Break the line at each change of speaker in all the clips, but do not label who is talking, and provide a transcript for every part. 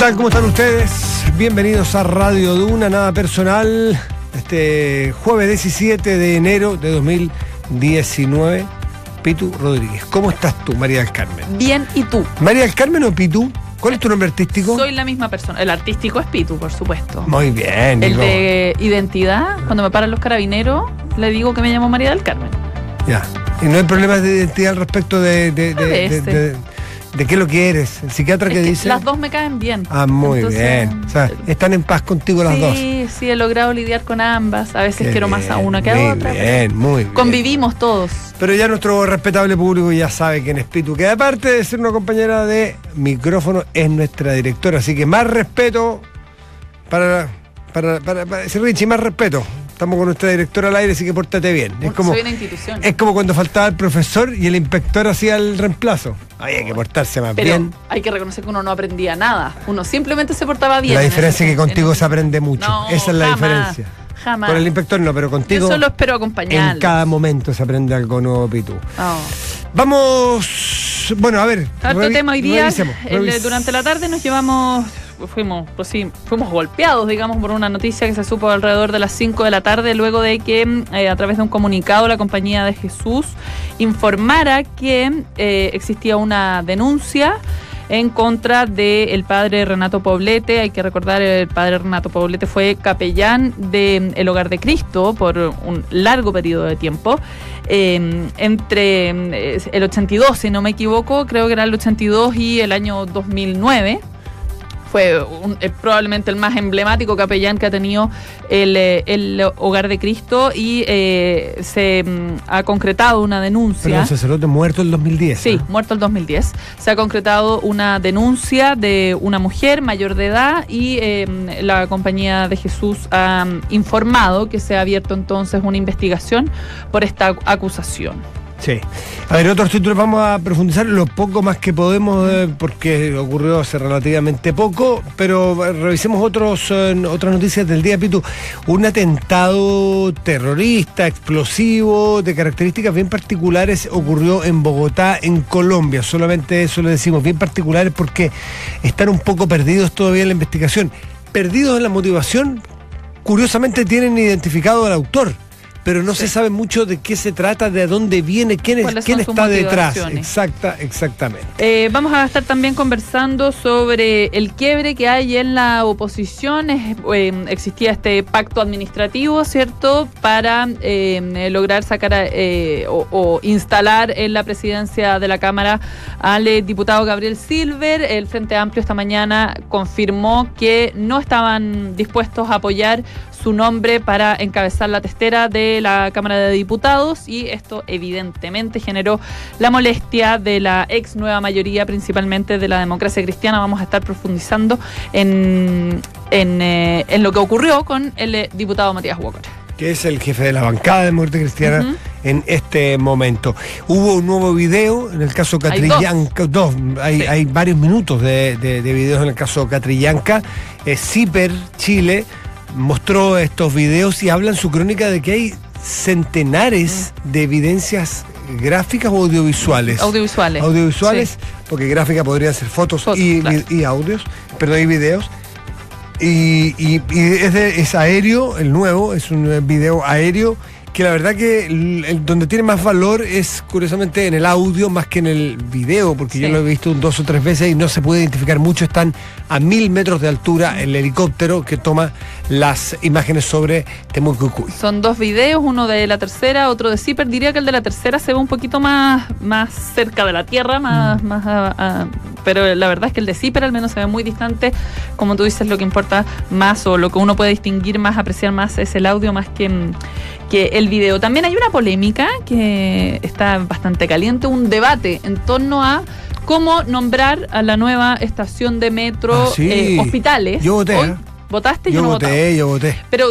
tal? ¿Cómo están ustedes? Bienvenidos a Radio Duna, nada personal. Este jueves 17 de enero de 2019. Pitu Rodríguez. ¿Cómo estás tú, María del Carmen?
Bien, ¿y tú?
¿María del Carmen o Pitu? ¿Cuál es tu nombre artístico?
Soy la misma persona. El artístico es Pitu, por supuesto.
Muy bien.
El de identidad, cuando me paran los carabineros, le digo que me llamo María del Carmen.
Ya. ¿Y no hay problemas de identidad al respecto de qué es lo que eres? ¿El psiquiatra que dice?
Las dos me caen bien.
Ah, muy bien. O sea, están en paz contigo las dos.
Sí, he logrado lidiar con ambas. A veces quiero más a una que a otra.
Muy bien, muy bien.
Convivimos todos.
Pero ya nuestro respetable público ya sabe quién es Pitu, que aparte de ser una compañera de micrófono, es nuestra directora. Así que más respeto para Richie, más respeto. Estamos con nuestra directora al aire, así que pórtate bien.
Soy una institución.
Es como cuando faltaba el profesor y el inspector hacía el reemplazo. Hay que portarse más bien.
Pero hay que reconocer que uno no aprendía nada. Uno simplemente se portaba bien.
La diferencia es que contigo se aprende mucho.
No,
esa es la diferencia.
Jamás.
Con el inspector no, pero contigo.
Yo solo espero acompañarlos.
En cada momento se aprende algo nuevo, Pitu.
Oh.
Vamos. Bueno, a ver.
Harto tema hoy día.
Revisemos.
Durante la tarde fuimos golpeados, digamos, por una noticia que se supo alrededor de las 5 de la tarde, luego de que a través de un comunicado la Compañía de Jesús informara que existía una denuncia en contra del padre Renato Poblete. Hay que recordar, el padre Renato Poblete fue capellán del Hogar de Cristo por un largo periodo de tiempo, entre el 82, si no me equivoco, creo que era el 82 y el año 2009. Fue probablemente el más emblemático capellán que ha tenido el Hogar de Cristo, y se ha concretado una denuncia.
Pero el sacerdote muerto el 2010.
Sí, muerto el 2010. Se ha concretado una denuncia de una mujer mayor de edad, y la Compañía de Jesús ha informado que se ha abierto entonces una investigación por esta acusación.
Sí. A ver, otros títulos vamos a profundizar lo poco más que podemos, porque ocurrió hace relativamente poco, pero revisemos otras noticias del día, Pitu. Un atentado terrorista, explosivo, de características bien particulares ocurrió en Bogotá, en Colombia. Solamente eso le decimos, bien particulares, porque están un poco perdidos todavía en la investigación. Perdidos en la motivación, curiosamente tienen identificado al autor, pero no se sabe mucho de qué se trata, de dónde viene, quién está detrás. Exactamente.
Vamos a estar también conversando sobre el quiebre que hay en la oposición. Existía este pacto administrativo, ¿cierto?, para lograr sacar o instalar en la presidencia de la Cámara al diputado Gabriel Silver. El Frente Amplio esta mañana confirmó que no estaban dispuestos a apoyar su nombre para encabezar la testera de la Cámara de Diputados, y esto evidentemente generó la molestia de la ex nueva mayoría, principalmente de la Democracia Cristiana. Vamos a estar profundizando en lo que ocurrió con el diputado Matías Walker,
que es el jefe de la bancada de Democracia Cristiana en este momento. Hubo un nuevo video en el caso Catrillanca. Hay varios minutos de videos en el caso Catrillanca. CIPER Chile mostró estos videos y habla en su crónica de que hay centenares de evidencias gráficas o audiovisuales. Audiovisuales, porque gráfica podrían ser fotos y audios, pero hay videos. Y es aéreo, el nuevo, es un video aéreo, que la verdad que donde tiene más valor es curiosamente en el audio más que en el video, porque yo lo he visto 2 o 3 veces y no se puede identificar mucho. Están a 1000 metros de altura el helicóptero que toma las imágenes sobre Temuco.
Son 2 videos, uno de la tercera, otro de CIPER. Diría que el de la tercera se ve un poquito más cerca de la tierra, pero la verdad es que el de CIPER al menos se ve muy distante. Como tú dices, lo que importa más, o lo que uno puede distinguir más, apreciar más, es el audio más que el video. También hay una polémica que está bastante caliente, un debate en torno a cómo nombrar a la nueva estación de metro Hospitales.
Yo voté.
Hoy, ¿votaste?
Yo voté.
Pero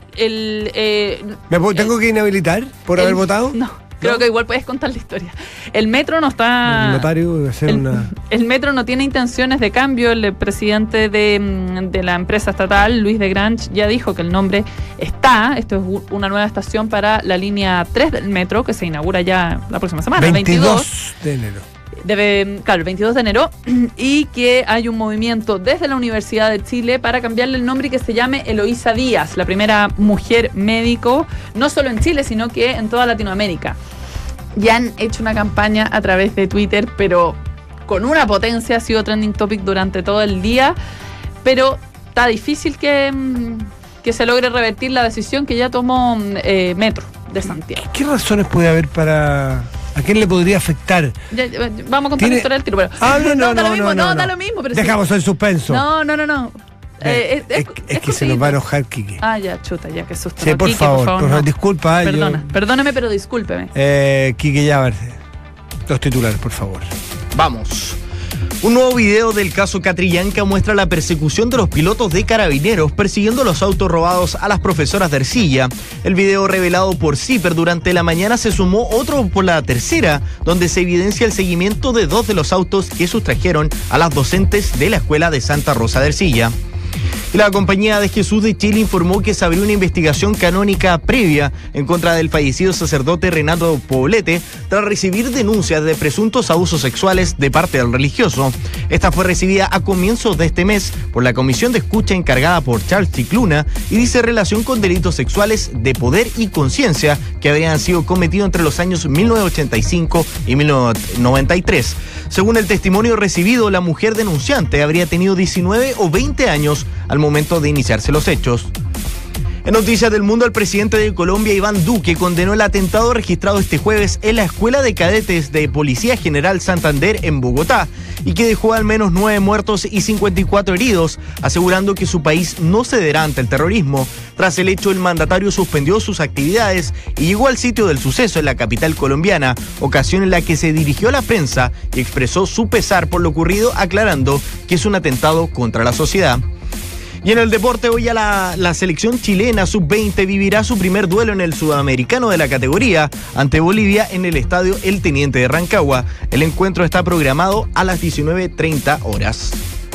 ¿me tengo que inhabilitar por haber votado?
No. Creo que igual puedes contar la historia. El metro no está...
El notario debe hacer
el metro no tiene intenciones de cambio. El presidente de la empresa estatal, Luis de Grange, ya dijo que el nombre está. Esto es una nueva estación para la línea 3 del metro, que se inaugura ya la próxima semana.
22 de enero.
el 22 de enero, y que hay un movimiento desde la Universidad de Chile para cambiarle el nombre y que se llame Eloísa Díaz, la primera mujer médico, no solo en Chile, sino que en toda Latinoamérica. Ya han hecho una campaña a través de Twitter, pero con una potencia, ha sido trending topic durante todo el día, pero está difícil que se logre revertir la decisión que ya tomó Metro de Santiago.
¿Qué razones puede haber para...? ¿A quién le podría afectar?
Vamos a contar la historia del tiro, pero...
No,
da lo mismo, pero
dejamos el suspenso.
No.
Es que se nos va a enojar, Quique.
Ya, chuta, ya, qué susto.
Sí, por favor, no. Disculpa.
Perdóname, pero discúlpeme.
Quique Llaver, los titulares, por favor.
Vamos. Un nuevo video del caso Catrillanca muestra la persecución de los pilotos de Carabineros persiguiendo los autos robados a las profesoras de Ercilla. El video revelado por CIPER durante la mañana se sumó otro por la tercera, donde se evidencia el seguimiento de 2 de los autos que sustrajeron a las docentes de la escuela de Santa Rosa de Ercilla. La Compañía de Jesús de Chile informó que se abrió una investigación canónica previa en contra del fallecido sacerdote Renato Poblete tras recibir denuncias de presuntos abusos sexuales de parte del religioso. Esta fue recibida a comienzos de este mes por la comisión de escucha encargada por Charles Chicluna y dice relación con delitos sexuales de poder y conciencia que habrían sido cometidos entre los años 1985 y 1993. Según el testimonio recibido, la mujer denunciante habría tenido 19 o 20 años al momento de iniciarse los hechos. En noticias del mundo, el presidente de Colombia, Iván Duque, condenó el atentado registrado este jueves en la Escuela de Cadetes de Policía General Santander en Bogotá y que dejó al menos 9 muertos y 54 heridos, asegurando que su país no cederá ante el terrorismo. Tras el hecho, el mandatario suspendió sus actividades y llegó al sitio del suceso en la capital colombiana, ocasión en la que se dirigió a la prensa y expresó su pesar por lo ocurrido, aclarando que es un atentado contra la sociedad. Y en el deporte, hoy la selección chilena sub-20 vivirá su primer duelo en el sudamericano de la categoría ante Bolivia en el estadio El Teniente de Rancagua. El encuentro está programado a las 19:30 horas.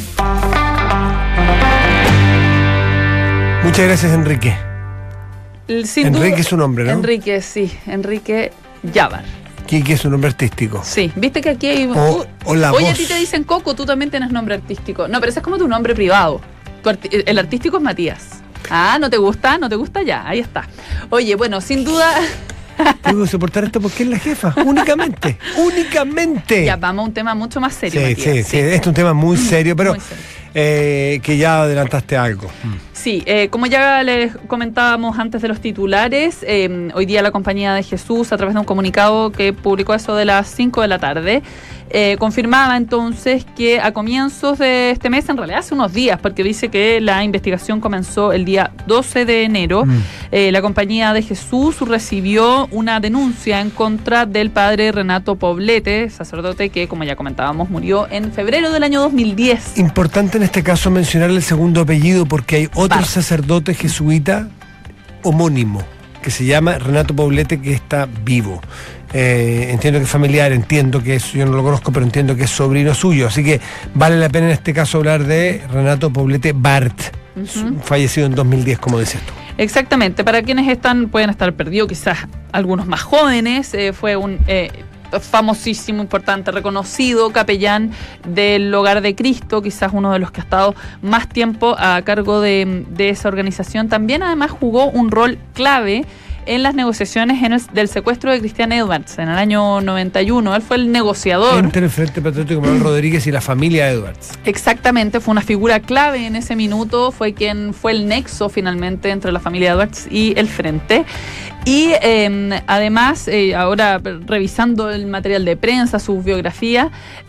Muchas gracias, Enrique.
Enrique
es su nombre, ¿no?
Enrique, sí. Enrique Llavar.
Quique es su nombre artístico.
Sí, viste que aquí hay... Oye, a ti te dicen Coco, tú también tienes nombre artístico. No, pero ese es como tu nombre privado. El artístico es Matías. ¿no te gusta? ¿No te gusta? Ya, ahí está. Oye, bueno, sin duda...
Tengo que soportar esto porque es la jefa, únicamente.
Ya, vamos a un tema mucho más serio, Matías.
Sí, este es un tema muy serio, pero muy serio. Que ya adelantaste algo.
Sí, como ya les comentábamos antes de los titulares, hoy día la Compañía de Jesús, a través de un comunicado que publicó eso de las 5 de la tarde, confirmaba entonces que a comienzos de este mes, en realidad hace unos días, porque dice que la investigación comenzó el día 12 de enero, la Compañía de Jesús recibió una denuncia en contra del padre Renato Poblete, sacerdote que, como ya comentábamos, murió en febrero del año 2010.
Importante en este caso mencionar el segundo apellido porque hay otro sacerdote jesuita homónimo que se llama Renato Poblete, que está vivo. Entiendo que es familiar, entiendo que es, yo no lo conozco, pero entiendo que es sobrino suyo, así que vale la pena en este caso hablar de Renato Poblete Bart, fallecido en 2010, como decías tú.
Exactamente, para quienes pueden estar perdidos, quizás algunos más jóvenes, fue un famosísimo, importante, reconocido capellán del Hogar de Cristo, quizás uno de los que ha estado más tiempo a cargo de esa organización. También además jugó un rol clave en las negociaciones del secuestro de Cristian Edwards en el año 91. Él fue el negociador
entre el Frente Patriótico Manuel Rodríguez y la familia Edwards.
Exactamente, fue una figura clave en ese minuto, fue quien fue el nexo finalmente entre la familia Edwards y el Frente. Y además, ahora revisando el material de prensa, su biografía,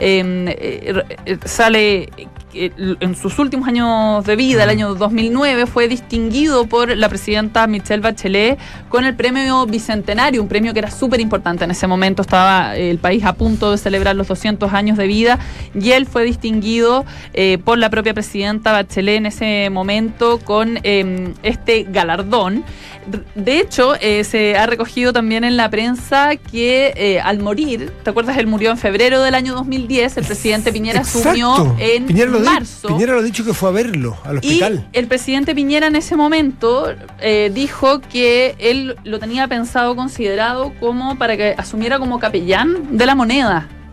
sale en sus últimos años de vida, el año 2009, fue distinguido por la presidenta Michelle Bachelet con el premio Bicentenario, un premio que era súper importante en ese momento. Estaba el país a punto de celebrar los 200 años de vida y él fue distinguido por la propia presidenta Bachelet en ese momento con este galardón. De hecho, se ha recogido también en la prensa que al morir, ¿te acuerdas? Él murió en febrero del año 2010, el presidente Piñera asumió en marzo.
Piñera lo ha dicho que fue a verlo al hospital.
Y el presidente Piñera en ese momento dijo que él lo tenía pensado, considerado como para que asumiera como capellán de la moneda,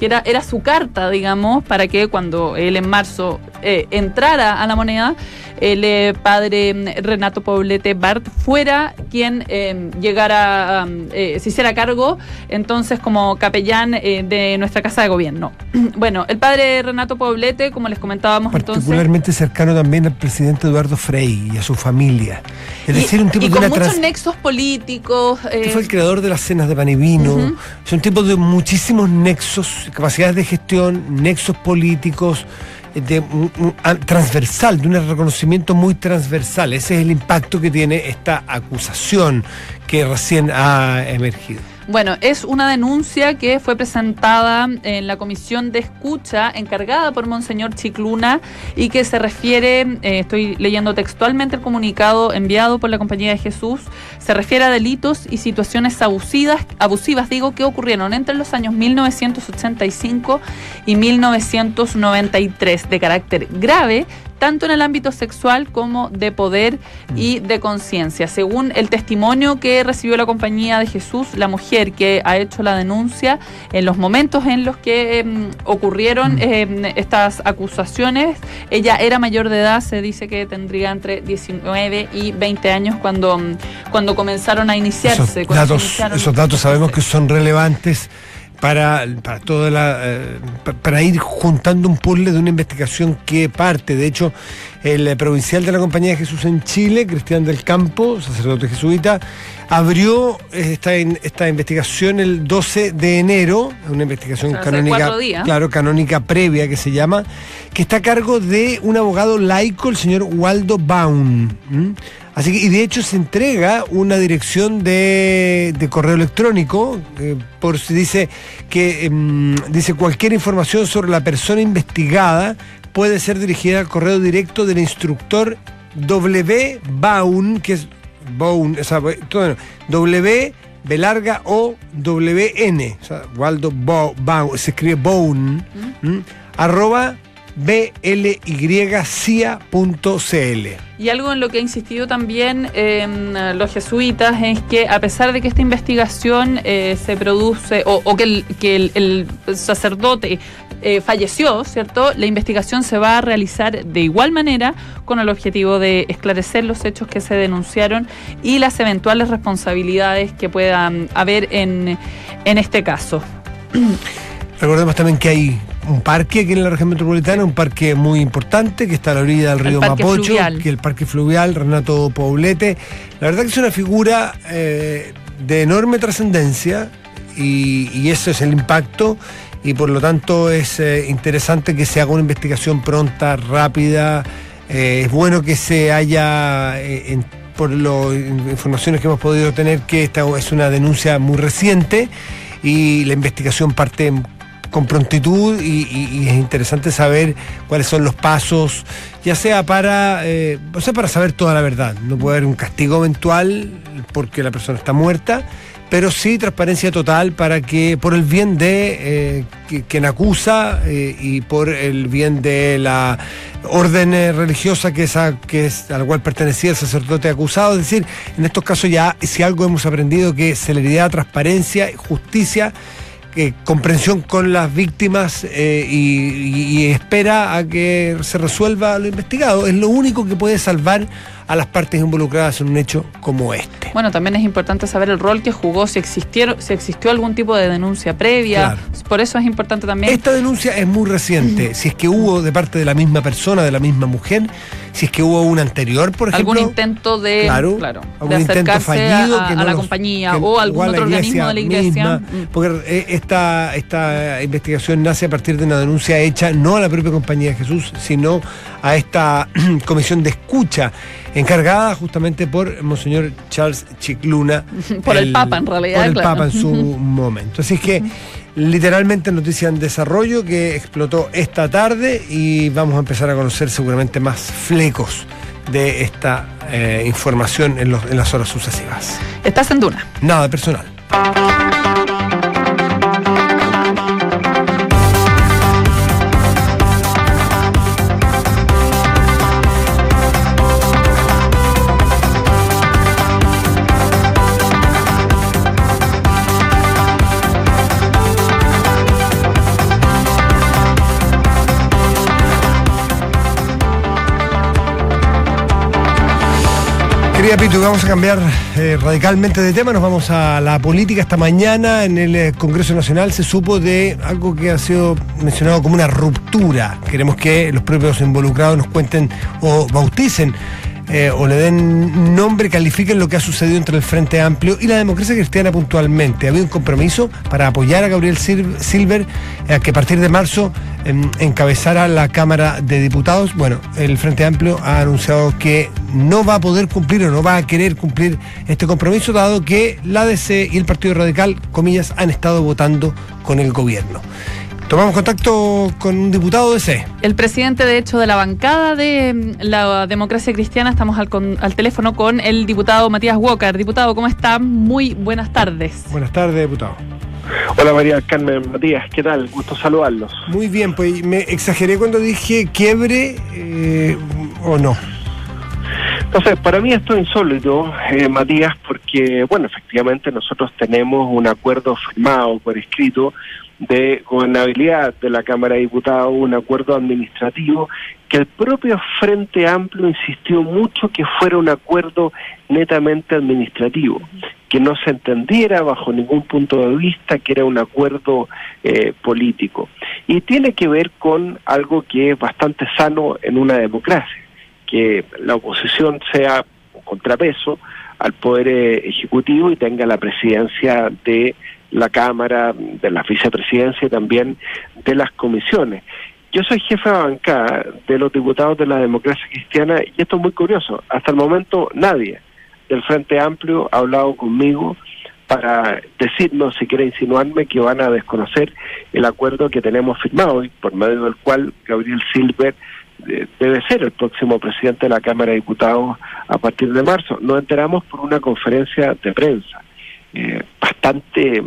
que era su carta, digamos, para que cuando él en marzo entrara a la moneda, el padre Renato Poblete Bart fuera quien llegara, se hiciera cargo entonces como capellán de nuestra Casa de Gobierno. Bueno, el padre Renato Poblete, como les comentábamos,
particularmente cercano también al presidente Eduardo Frei y a su familia. Es decir, un tipo de
con muchos nexos políticos.
Fue el creador de las cenas de pan y vino. Es un tipo de muchísimos nexos, capacidades de gestión, nexos políticos, transversal, de un reconocimiento muy transversal. Ese es el impacto que tiene esta acusación que recién ha emergido.
Bueno, es una denuncia que fue presentada en la comisión de escucha encargada por Monseñor Chicluna y que se refiere, estoy leyendo textualmente el comunicado enviado por la Compañía de Jesús, se refiere a delitos y situaciones abusivas que ocurrieron entre los años 1985 y 1993 de carácter grave, tanto en el ámbito sexual como de poder y de conciencia. Según el testimonio que recibió la Compañía de Jesús, la mujer que ha hecho la denuncia, en los momentos en los que ocurrieron estas acusaciones, ella era mayor de edad, se dice que tendría entre 19 y 20 años cuando comenzaron a iniciarse.
Esos datos sabemos que son relevantes para ir juntando un puzzle de una investigación que parte. De hecho, el provincial de la Compañía de Jesús en Chile, Cristian del Campo, sacerdote jesuita, abrió esta investigación el 12 de enero, una investigación canónica, canónica previa que se llama, que está a cargo de un abogado laico, el señor Waldo Baun. Así que, y de hecho se entrega una dirección de correo electrónico, por si dice que dice cualquier información sobre la persona investigada puede ser dirigida al correo directo del instructor W. Baun, que es Baun, o sea, W, B larga O, W, N, o sea, Waldo Baun, se escribe Baun, @ blycia.cl.
Y algo en lo que ha insistido también los jesuitas es que a pesar de que esta investigación se produce o que el sacerdote falleció, ¿cierto? La investigación se va a realizar de igual manera con el objetivo de esclarecer los hechos que se denunciaron y las eventuales responsabilidades que puedan haber en este caso.
Recordemos también que hay un parque aquí en la región metropolitana, un parque muy importante que está a la orilla del río Mapocho, que es el Parque Fluvial Renato Poblete. La verdad que es una figura de enorme trascendencia y eso es el impacto, y por lo tanto es interesante que se haga una investigación pronta, rápida. Es bueno que se haya, por las informaciones que hemos podido tener, que esta es una denuncia muy reciente y la investigación parte con prontitud y es interesante saber cuáles son los pasos, ya sea para saber toda la verdad. No puede haber un castigo eventual porque la persona está muerta, pero sí transparencia total para que, por el bien de quien acusa y por el bien de la orden religiosa que es a la cual pertenecía el sacerdote acusado. Es decir, en estos casos ya, si algo hemos aprendido, que celeridad, transparencia, justicia, comprensión con las víctimas y espera a que se resuelva lo investigado. Es lo único que puede salvar a las partes involucradas en un hecho como este.
Bueno, también es importante saber el rol que jugó, si existió algún tipo de denuncia previa. Claro. Por eso es importante también.
Esta denuncia es muy reciente. Si es que hubo de parte de la misma persona, de la misma mujer, si es que hubo un anterior, por ejemplo.
Algún intento de acercarse fallido, a la compañía o algún otro organismo de la iglesia.
Misma, porque esta investigación nace a partir de una denuncia hecha no a la propia Compañía de Jesús, sino a esta comisión de escucha encargada justamente por Monseñor Charles Chicluna.
Por el Papa, en realidad.
Por el Papa en su momento. Así es que, literalmente, noticia en desarrollo que explotó esta tarde y vamos a empezar a conocer seguramente más flecos de esta información en las horas sucesivas.
¿Estás en Duna?
Nada personal. Querida Pitu, vamos a cambiar radicalmente de tema, nos vamos a la política. Esta mañana en el Congreso Nacional se supo de algo que ha sido mencionado como una ruptura. Queremos que los propios involucrados nos cuenten o bauticen o le den nombre, califiquen lo que ha sucedido entre el Frente Amplio y la Democracia Cristiana puntualmente. Había un compromiso para apoyar a Gabriel Silver, que a partir de marzo encabezara la Cámara de Diputados. Bueno, el Frente Amplio ha anunciado que no va a poder cumplir o no va a querer cumplir este compromiso, dado que la DC y el Partido Radical, comillas, han estado votando con el gobierno. Tomamos contacto con un diputado de C.
El presidente, de hecho, de la bancada de la Democracia Cristiana. Estamos al teléfono con el diputado Matías Walker. Diputado, ¿cómo está? Muy buenas tardes.
Buenas tardes, diputado.
Hola María Carmen, Matías, ¿qué tal? Gusto saludarlos.
Muy bien, pues me exageré cuando dije quiebre o no.
Entonces, para mí esto es insólito, Matías, porque, bueno, efectivamente nosotros tenemos un acuerdo firmado por escrito de gobernabilidad de la Cámara de Diputados, un acuerdo administrativo que el propio Frente Amplio insistió mucho que fuera un acuerdo netamente administrativo, que no se entendiera bajo ningún punto de vista que era un acuerdo político. Y tiene que ver con algo que es bastante sano en una democracia, que la oposición sea un contrapeso al poder ejecutivo y tenga la presidencia de la Cámara, de la vicepresidencia y también de las comisiones. Yo soy jefe de bancada de los diputados de la Democracia Cristiana y esto es muy curioso. Hasta el momento nadie del Frente Amplio ha hablado conmigo para decirnos, si quiere insinuarme, que van a desconocer el acuerdo que tenemos firmado y por medio del cual Gabriel Silver debe ser el próximo presidente de la Cámara de Diputados a partir de marzo. Nos enteramos por una conferencia de prensa bastante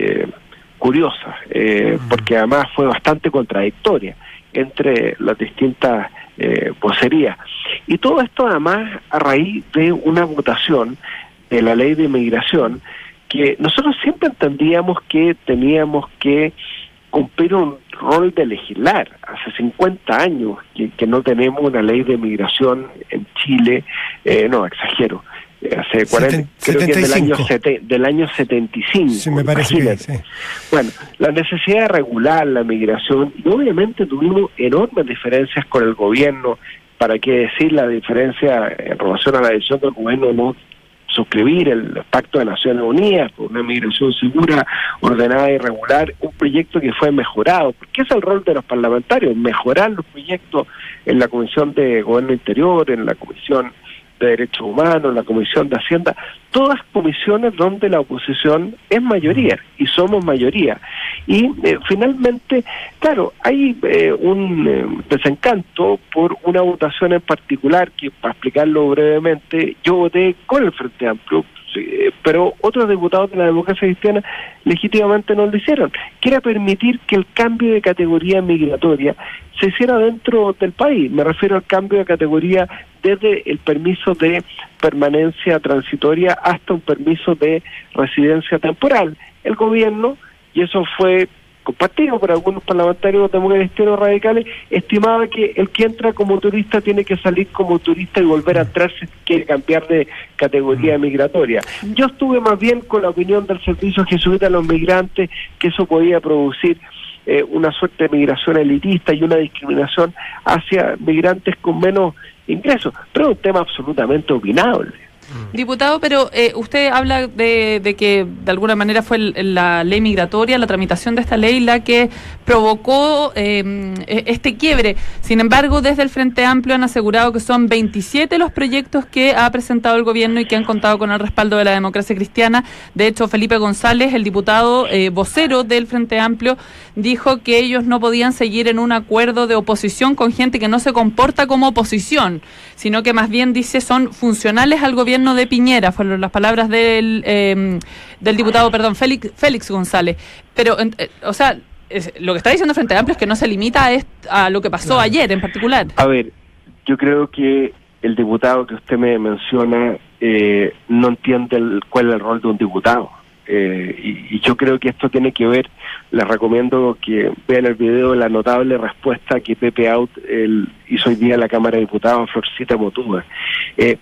curiosa, porque además fue bastante contradictoria entre las distintas vocerías. Y todo esto además a raíz de una votación de la ley de inmigración que nosotros siempre entendíamos que teníamos que cumplir un rol de legislar. Hace 50 años que no tenemos una ley de inmigración en Chile, no, exagero, hace 40, creo que es del año 75.
Sí, me parece que sí.
Bueno, la necesidad de regular la migración, y obviamente tuvimos enormes diferencias con el gobierno. Para qué decir la diferencia en relación a la decisión del gobierno no suscribir el Pacto de Naciones Unidas por una migración segura, ordenada y regular, un proyecto que fue mejorado, porque es el rol de los parlamentarios, mejorar los proyectos en la Comisión de Gobierno Interior, en la Comisión de Derechos Humanos, en la Comisión de Hacienda, todas comisiones donde la oposición es mayoría y somos mayoría. Y finalmente, claro, hay un desencanto por una votación en particular que, para explicarlo brevemente, yo voté con el Frente Amplio, pero otros diputados de la Democracia Cristiana legítimamente no lo hicieron, que era permitir que el cambio de categoría migratoria se hiciera dentro del país. Me refiero al cambio de categoría desde el permiso de permanencia transitoria hasta un permiso de residencia temporal. El gobierno, y eso fue compartido por algunos parlamentarios democráticos radicales, estimaba que el que entra como turista tiene que salir como turista y volver a entrar si quiere cambiar de categoría migratoria. Yo estuve más bien con la opinión del Servicio Jesuita de los Migrantes, que eso podía producir una suerte de migración elitista y una discriminación hacia migrantes con menos ingresos, pero es un tema absolutamente opinable.
Diputado, pero usted habla de que de alguna manera fue la ley migratoria, la tramitación de esta ley, la que provocó este quiebre. Sin embargo, desde el Frente Amplio han asegurado que son 27 los proyectos que ha presentado el gobierno y que han contado con el respaldo de la Democracia Cristiana. De hecho, Felipe González, el diputado vocero del Frente Amplio, dijo que ellos no podían seguir en un acuerdo de oposición con gente que no se comporta como oposición, sino que más bien, dice, son funcionales al gobierno de Piñera. Fueron las palabras del diputado, Félix González. Pero, o sea, lo que está diciendo Frente Amplio es que no se limita a lo que pasó ayer en particular.
A ver, yo creo que el diputado que usted me menciona no entiende cuál es el rol de un diputado. Y yo creo que esto tiene que ver, les recomiendo que vean el video, la notable respuesta que Pepe Out hizo hoy día en la Cámara de Diputados, Florcita Motúa.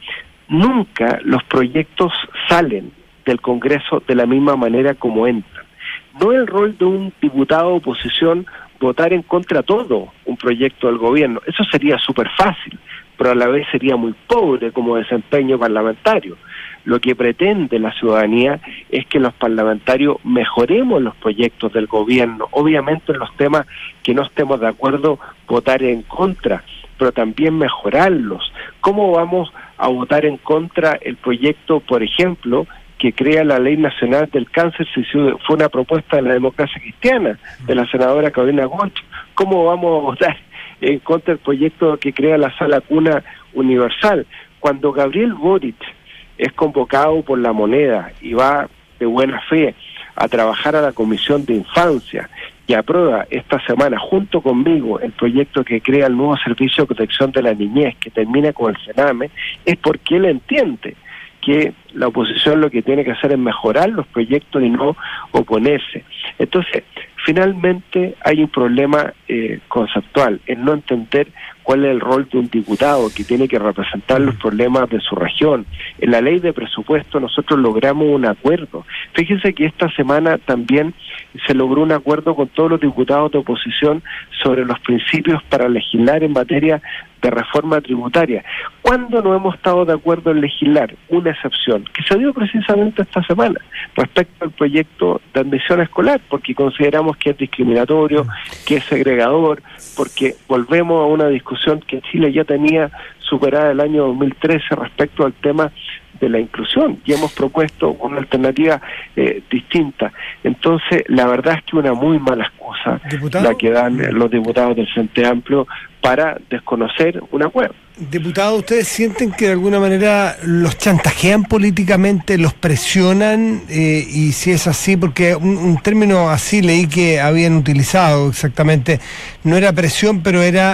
nunca los proyectos salen del Congreso de la misma manera como entran. No es el rol de un diputado de oposición votar en contra de todo un proyecto del gobierno. Eso sería súper fácil, pero a la vez sería muy pobre como desempeño parlamentario. Lo que pretende la ciudadanía es que los parlamentarios mejoremos los proyectos del gobierno, obviamente en los temas que no estemos de acuerdo, votar en contra, pero también mejorarlos. ¿Cómo vamos a votar en contra el proyecto, por ejemplo, que crea la Ley Nacional del Cáncer, si fue una propuesta de la Democracia Cristiana, de la senadora Carolina Goncho? ¿Cómo vamos a votar en contra del proyecto que crea la Sala Cuna Universal? Cuando Gabriel Boric es convocado por La Moneda y va de buena fe a trabajar a la Comisión de Infancia y aprueba esta semana junto conmigo el proyecto que crea el nuevo Servicio de Protección de la Niñez, que termina con el Sename, es porque él entiende que la oposición lo que tiene que hacer es mejorar los proyectos y no oponerse. Entonces, finalmente hay un problema conceptual, en no entender cuál es el rol de un diputado que tiene que representar los problemas de su región. En la ley de presupuesto nosotros logramos un acuerdo. Fíjense que esta semana también se logró un acuerdo con todos los diputados de oposición sobre los principios para legislar en materia de reforma tributaria. ¿Cuándo no hemos estado de acuerdo en legislar? Una excepción, que se dio precisamente esta semana, respecto al proyecto de admisión escolar, porque consideramos que es discriminatorio, que es segregador, porque volvemos a una discusión que Chile ya tenía superada el año 2013 respecto al tema de la inclusión, y hemos propuesto una alternativa distinta. Entonces, la verdad es que una muy mala excusa la que dan los diputados del Frente Amplio para desconocer un acuerdo.
Diputado, ¿ustedes sienten que de alguna manera los chantajean políticamente, los presionan? Y si es así, porque un término así leí que habían utilizado exactamente, no era presión, pero era,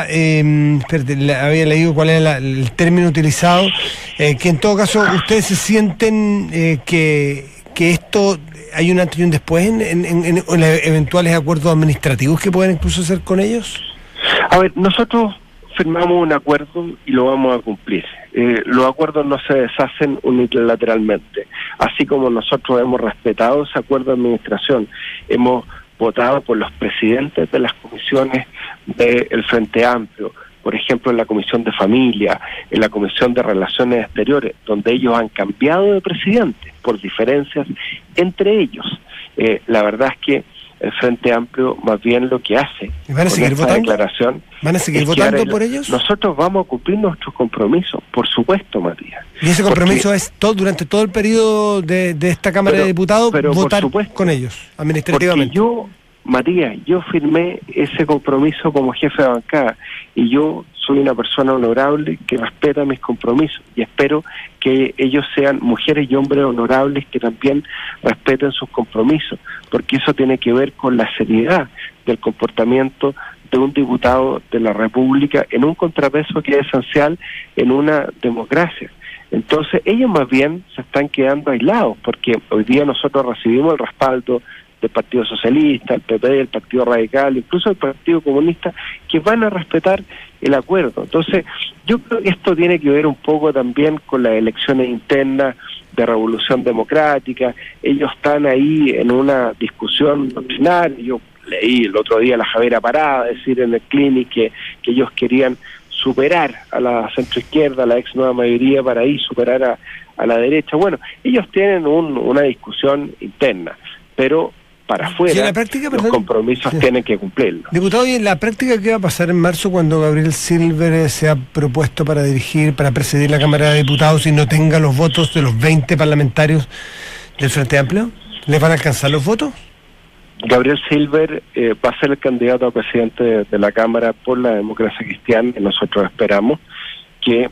había leído cuál era el término utilizado, que en todo caso ustedes se sienten que esto hay un antes y un después en eventuales acuerdos administrativos que pueden incluso hacer con ellos.
A ver, nosotros firmamos un acuerdo y lo vamos a cumplir. Los acuerdos no se deshacen unilateralmente. Así como nosotros hemos respetado ese acuerdo de administración, hemos votado por los presidentes de las comisiones del Frente Amplio, por ejemplo en la Comisión de Familia, en la Comisión de Relaciones Exteriores, donde ellos han cambiado de presidente por diferencias entre ellos. La verdad es que el Frente Amplio más bien lo que hace
¿van a seguir
con esta
votando?
declaración,
¿Van a seguir votando por ellos?
Nosotros vamos a cumplir nuestros compromisos, por supuesto, Matías.
¿Y ese compromiso es durante todo el periodo de esta Cámara de Diputados votar con ellos, administrativamente?
Porque yo, Matías, yo firmé ese compromiso como jefe de bancada y yo soy una persona honorable que respeta mis compromisos y espero que ellos sean mujeres y hombres honorables que también respeten sus compromisos, porque eso tiene que ver con la seriedad del comportamiento de un diputado de la República en un contrapeso que es esencial en una democracia. Entonces ellos más bien se están quedando aislados, porque hoy día nosotros recibimos el respaldo del Partido Socialista, el PP, el Partido Radical, incluso el Partido Comunista, que van a respetar el acuerdo. Entonces, yo creo que esto tiene que ver un poco también con las elecciones internas de Revolución Democrática. Ellos están ahí en una discusión doctrinal. Yo leí el otro día a la Javiera Parada decir en el Clinic que ellos querían superar a la centroizquierda, a la ex nueva mayoría, para ahí superar a la derecha. Bueno, ellos tienen una discusión interna, pero para afuera, los compromisos tienen que cumplirlos.
Diputado, ¿y en la práctica qué va a pasar en marzo cuando Gabriel Silver se ha propuesto para presidir la Cámara de Diputados y no tenga los votos de los 20 parlamentarios del Frente Amplio? ¿Les van a alcanzar los votos?
Gabriel Silver va a ser el candidato a presidente de la Cámara por la Democracia Cristiana y nosotros esperamos que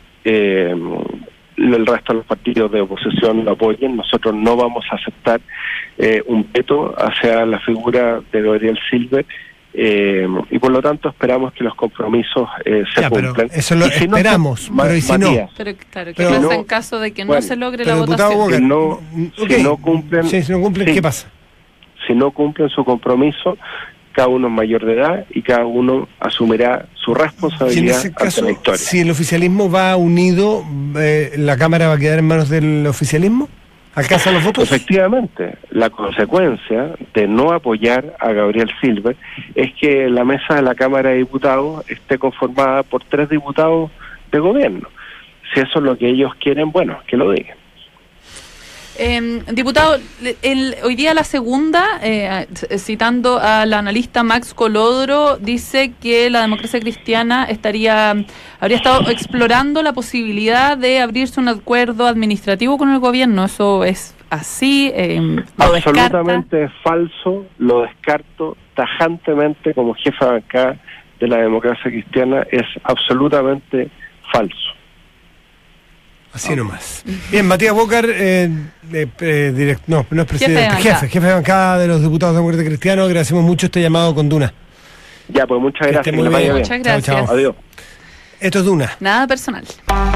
el resto de los partidos de oposición lo apoyen. Nosotros no vamos a aceptar un veto hacia la figura de Gabriel Silver y por lo tanto esperamos que los compromisos se cumplan.
Eso lo esperamos, pero ¿y si no?
Pero claro, ¿qué pasa en caso de que no se logre la votación?
Boger,
si no cumplen,
¿qué pasa?
Si no cumplen su compromiso, cada uno es mayor de edad y cada uno asumirá su responsabilidad ante la historia.
Si el oficialismo va unido, ¿la Cámara va a quedar en manos del oficialismo? ¿Alcanzan los votos?
Efectivamente, la consecuencia de no apoyar a Gabriel Silver es que la mesa de la Cámara de Diputados esté conformada por 3 diputados de gobierno. Si eso es lo que ellos quieren, bueno, que lo digan.
Diputado, hoy día la segunda, citando al analista Max Colodro, dice que la Democracia Cristiana habría estado explorando la posibilidad de abrirse un acuerdo administrativo con el gobierno. ¿Eso es así?
Absolutamente falso, lo descarto tajantemente como jefe de bancada de la Democracia Cristiana, es absolutamente falso.
Así nomás. Bien, Matías Bócar, no es presidente, jefe de bancada de los diputados demócratas cristianos. Agradecemos mucho este llamado con Duna.
Ya, pues muchas gracias.
Muy bien.
Muchas gracias.
Chao, chao.
Adiós.
Esto es Duna.
Nada personal.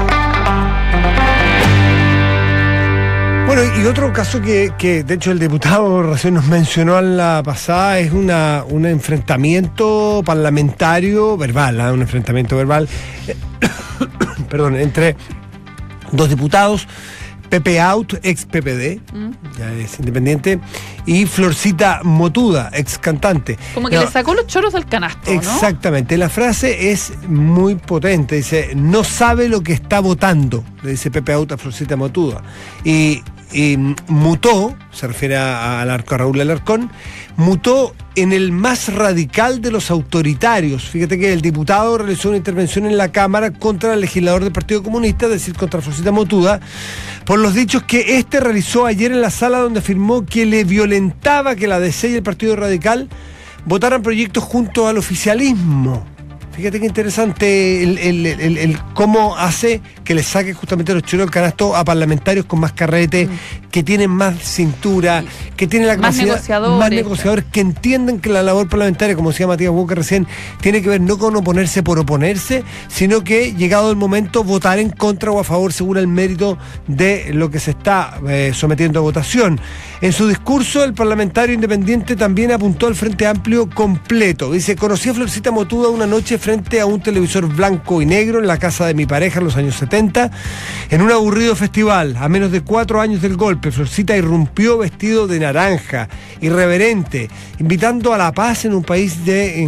Bueno, y otro caso que de hecho el diputado recién nos mencionó a la pasada es un enfrentamiento parlamentario verbal, un enfrentamiento verbal perdón, entre 2 diputados, Pepe Out, ex PPD, ya es independiente, y Florcita Motuda, ex cantante.
Como que le sacó los choros del canasto, ¿no?
Exactamente, la frase es muy potente, dice, no sabe lo que está votando, le dice Pepe Out a Florcita Motuda. Y mutó, se refiere a Raúl Alarcón, mutó en el más radical de los autoritarios. Fíjate que el diputado realizó una intervención en la Cámara contra el legislador del Partido Comunista, es decir, contra Florcita Motuda, por los dichos que realizó ayer en la sala donde afirmó que le violentaba que la DC y el Partido Radical votaran proyectos junto al oficialismo. Fíjate qué interesante el cómo hace que le saque justamente los choros del canasto a parlamentarios con más carrete, que tienen más cintura, que tienen la capacidad, más negociadores, que entienden que la labor parlamentaria, como decía Matías Bócar recién, tiene que ver no con oponerse por oponerse, sino que, llegado el momento, votar en contra o a favor según el mérito de lo que se está sometiendo a votación. En su discurso, el parlamentario independiente también apuntó al Frente Amplio completo. Dice, conocí a Florcita Motuda una noche frente a un televisor blanco y negro en la casa de mi pareja en los años 70, en un aburrido festival. A menos de 4 años del golpe, Florcita irrumpió vestido de naranja, irreverente, invitando a la paz en un país de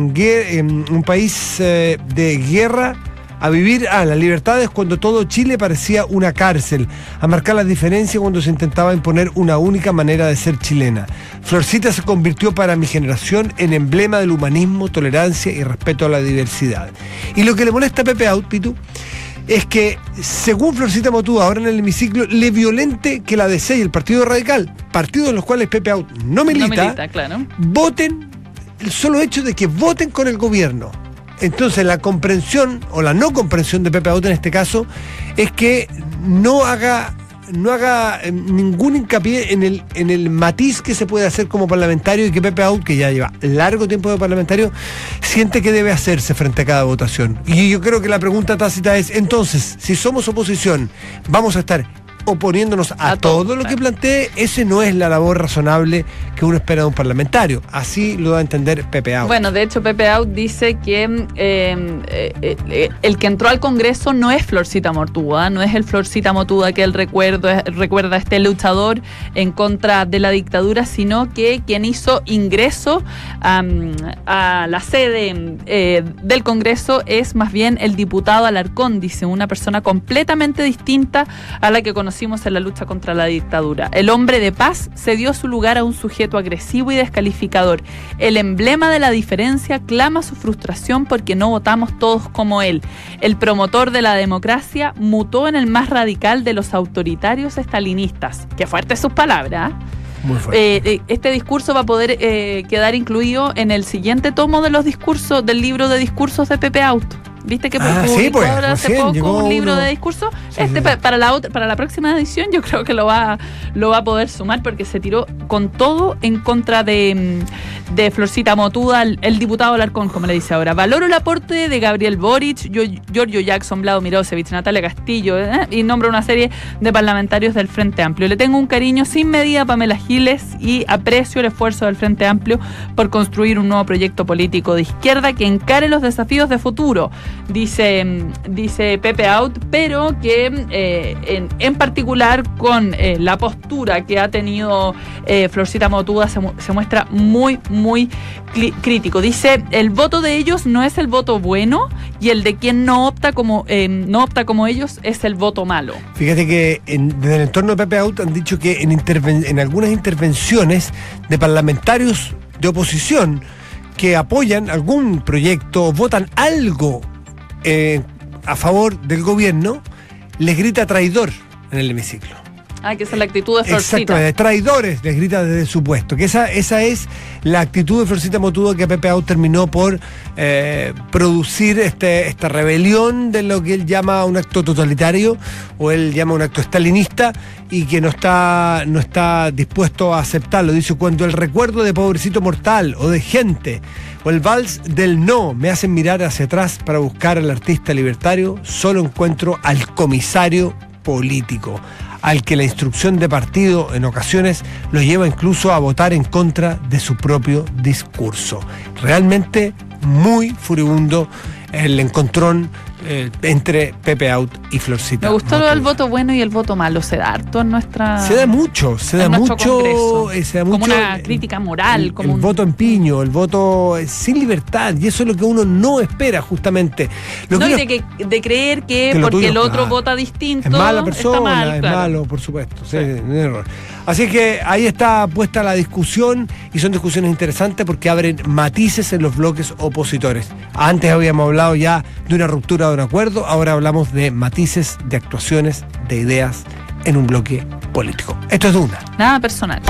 guerra, a vivir a las libertades cuando todo Chile parecía una cárcel, a marcar las diferencias cuando se intentaba imponer una única manera de ser chilena. Florcita se convirtió para mi generación en emblema del humanismo, tolerancia y respeto a la diversidad. Y lo que le molesta a Pepe Out, Pitu, es que, según Florcita Motuda, ahora en el hemiciclo, le violente que la DC y el Partido Radical, partidos en los cuales Pepe Out no milita,
claro,
voten, el solo hecho de que voten con el gobierno. Entonces la comprensión o la no comprensión de Pepe Out en este caso es que no haga ningún hincapié en el matiz que se puede hacer como parlamentario y que Pepe Out, que ya lleva largo tiempo de parlamentario, siente que debe hacerse frente a cada votación. Y yo creo que la pregunta tácita es, entonces, si somos oposición, ¿vamos a estar oponiéndonos a todo lo que plantee? Ese no es la labor razonable que uno espera de un parlamentario. Así lo da a entender Pepe Out.
Bueno, de hecho Pepe Out dice que el que entró al Congreso no es Florcita Motuda, no es el Florcita Motuda que él recuerda a este luchador en contra de la dictadura, sino que quien hizo ingreso a la sede del Congreso es más bien el diputado Alarcón, dice, una persona completamente distinta a la que conocimos en la lucha contra la dictadura. El hombre de paz cedió su lugar a un sujeto agresivo y descalificador. El emblema de la diferencia clama su frustración porque no votamos todos como él. El promotor de la democracia mutó en el más radical de los autoritarios estalinistas. Qué fuertes sus palabras, ¿eh?
Muy fuerte.
Este discurso va a poder quedar incluido en el siguiente tomo de los discursos del libro de discursos de Pepe Out. ¿Viste que publicó ahora hace poco un libro de discurso?
Sí.
Para la próxima edición yo creo que lo va a poder sumar, porque se tiró con todo en contra de Florcita Motuda, el diputado Alarcón, como le dice ahora. Valoro el aporte de Gabriel Boric, Giorgio Jackson, Vlado Mirosevic, Natalia Castillo, y nombra una serie de parlamentarios del Frente Amplio. Le tengo un cariño sin medida a Pamela Giles y aprecio el esfuerzo del Frente Amplio por construir un nuevo proyecto político de izquierda que encare los desafíos de futuro, dice Pepe Out, pero que en particular con la postura que ha tenido Florcita Motuda se muestra muy, muy crítico. Dice, el voto de ellos no es el voto bueno, y el de quien no opta como ellos es el voto malo.
Fíjate que desde el entorno de Pepe Out han dicho que en algunas intervenciones de parlamentarios de oposición que apoyan algún proyecto o votan algo a favor del gobierno, les grita traidor en el hemiciclo.
Que esa es la actitud de Florcita.
Exactamente, traidores, les grita desde su puesto. Que esa es la actitud de Florcita Motuda, que Pepe Out terminó por producir esta rebelión de lo que él llama un acto totalitario, o él llama un acto estalinista, y que no está dispuesto a aceptarlo. Dice, cuando el recuerdo de Pobrecito Mortal, o de Gente, o el vals del no me hacen mirar hacia atrás para buscar al artista libertario, solo encuentro al comisario político, al que la instrucción de partido en ocasiones lo lleva incluso a votar en contra de su propio discurso. Realmente muy furibundo el encontrón entre Pepe Out y Florcita.
Me gustó lo del voto bueno y el voto malo. Se da harto en nuestra...
Se da mucho.
Como una crítica moral.
El voto en piño, el voto sin libertad. Y eso es lo que uno no espera, justamente.
De creer que porque tuyo, el otro vota distinto,
es mala persona,
está mal,
es
claro.
malo, por supuesto. Sí, un error. Así que ahí está puesta la discusión, y son discusiones interesantes porque abren matices en los bloques opositores. Antes habíamos hablado ya de una ruptura de un acuerdo, ahora hablamos de matices, de actuaciones, de ideas en un bloque político. Esto es Duna.
Nada personal.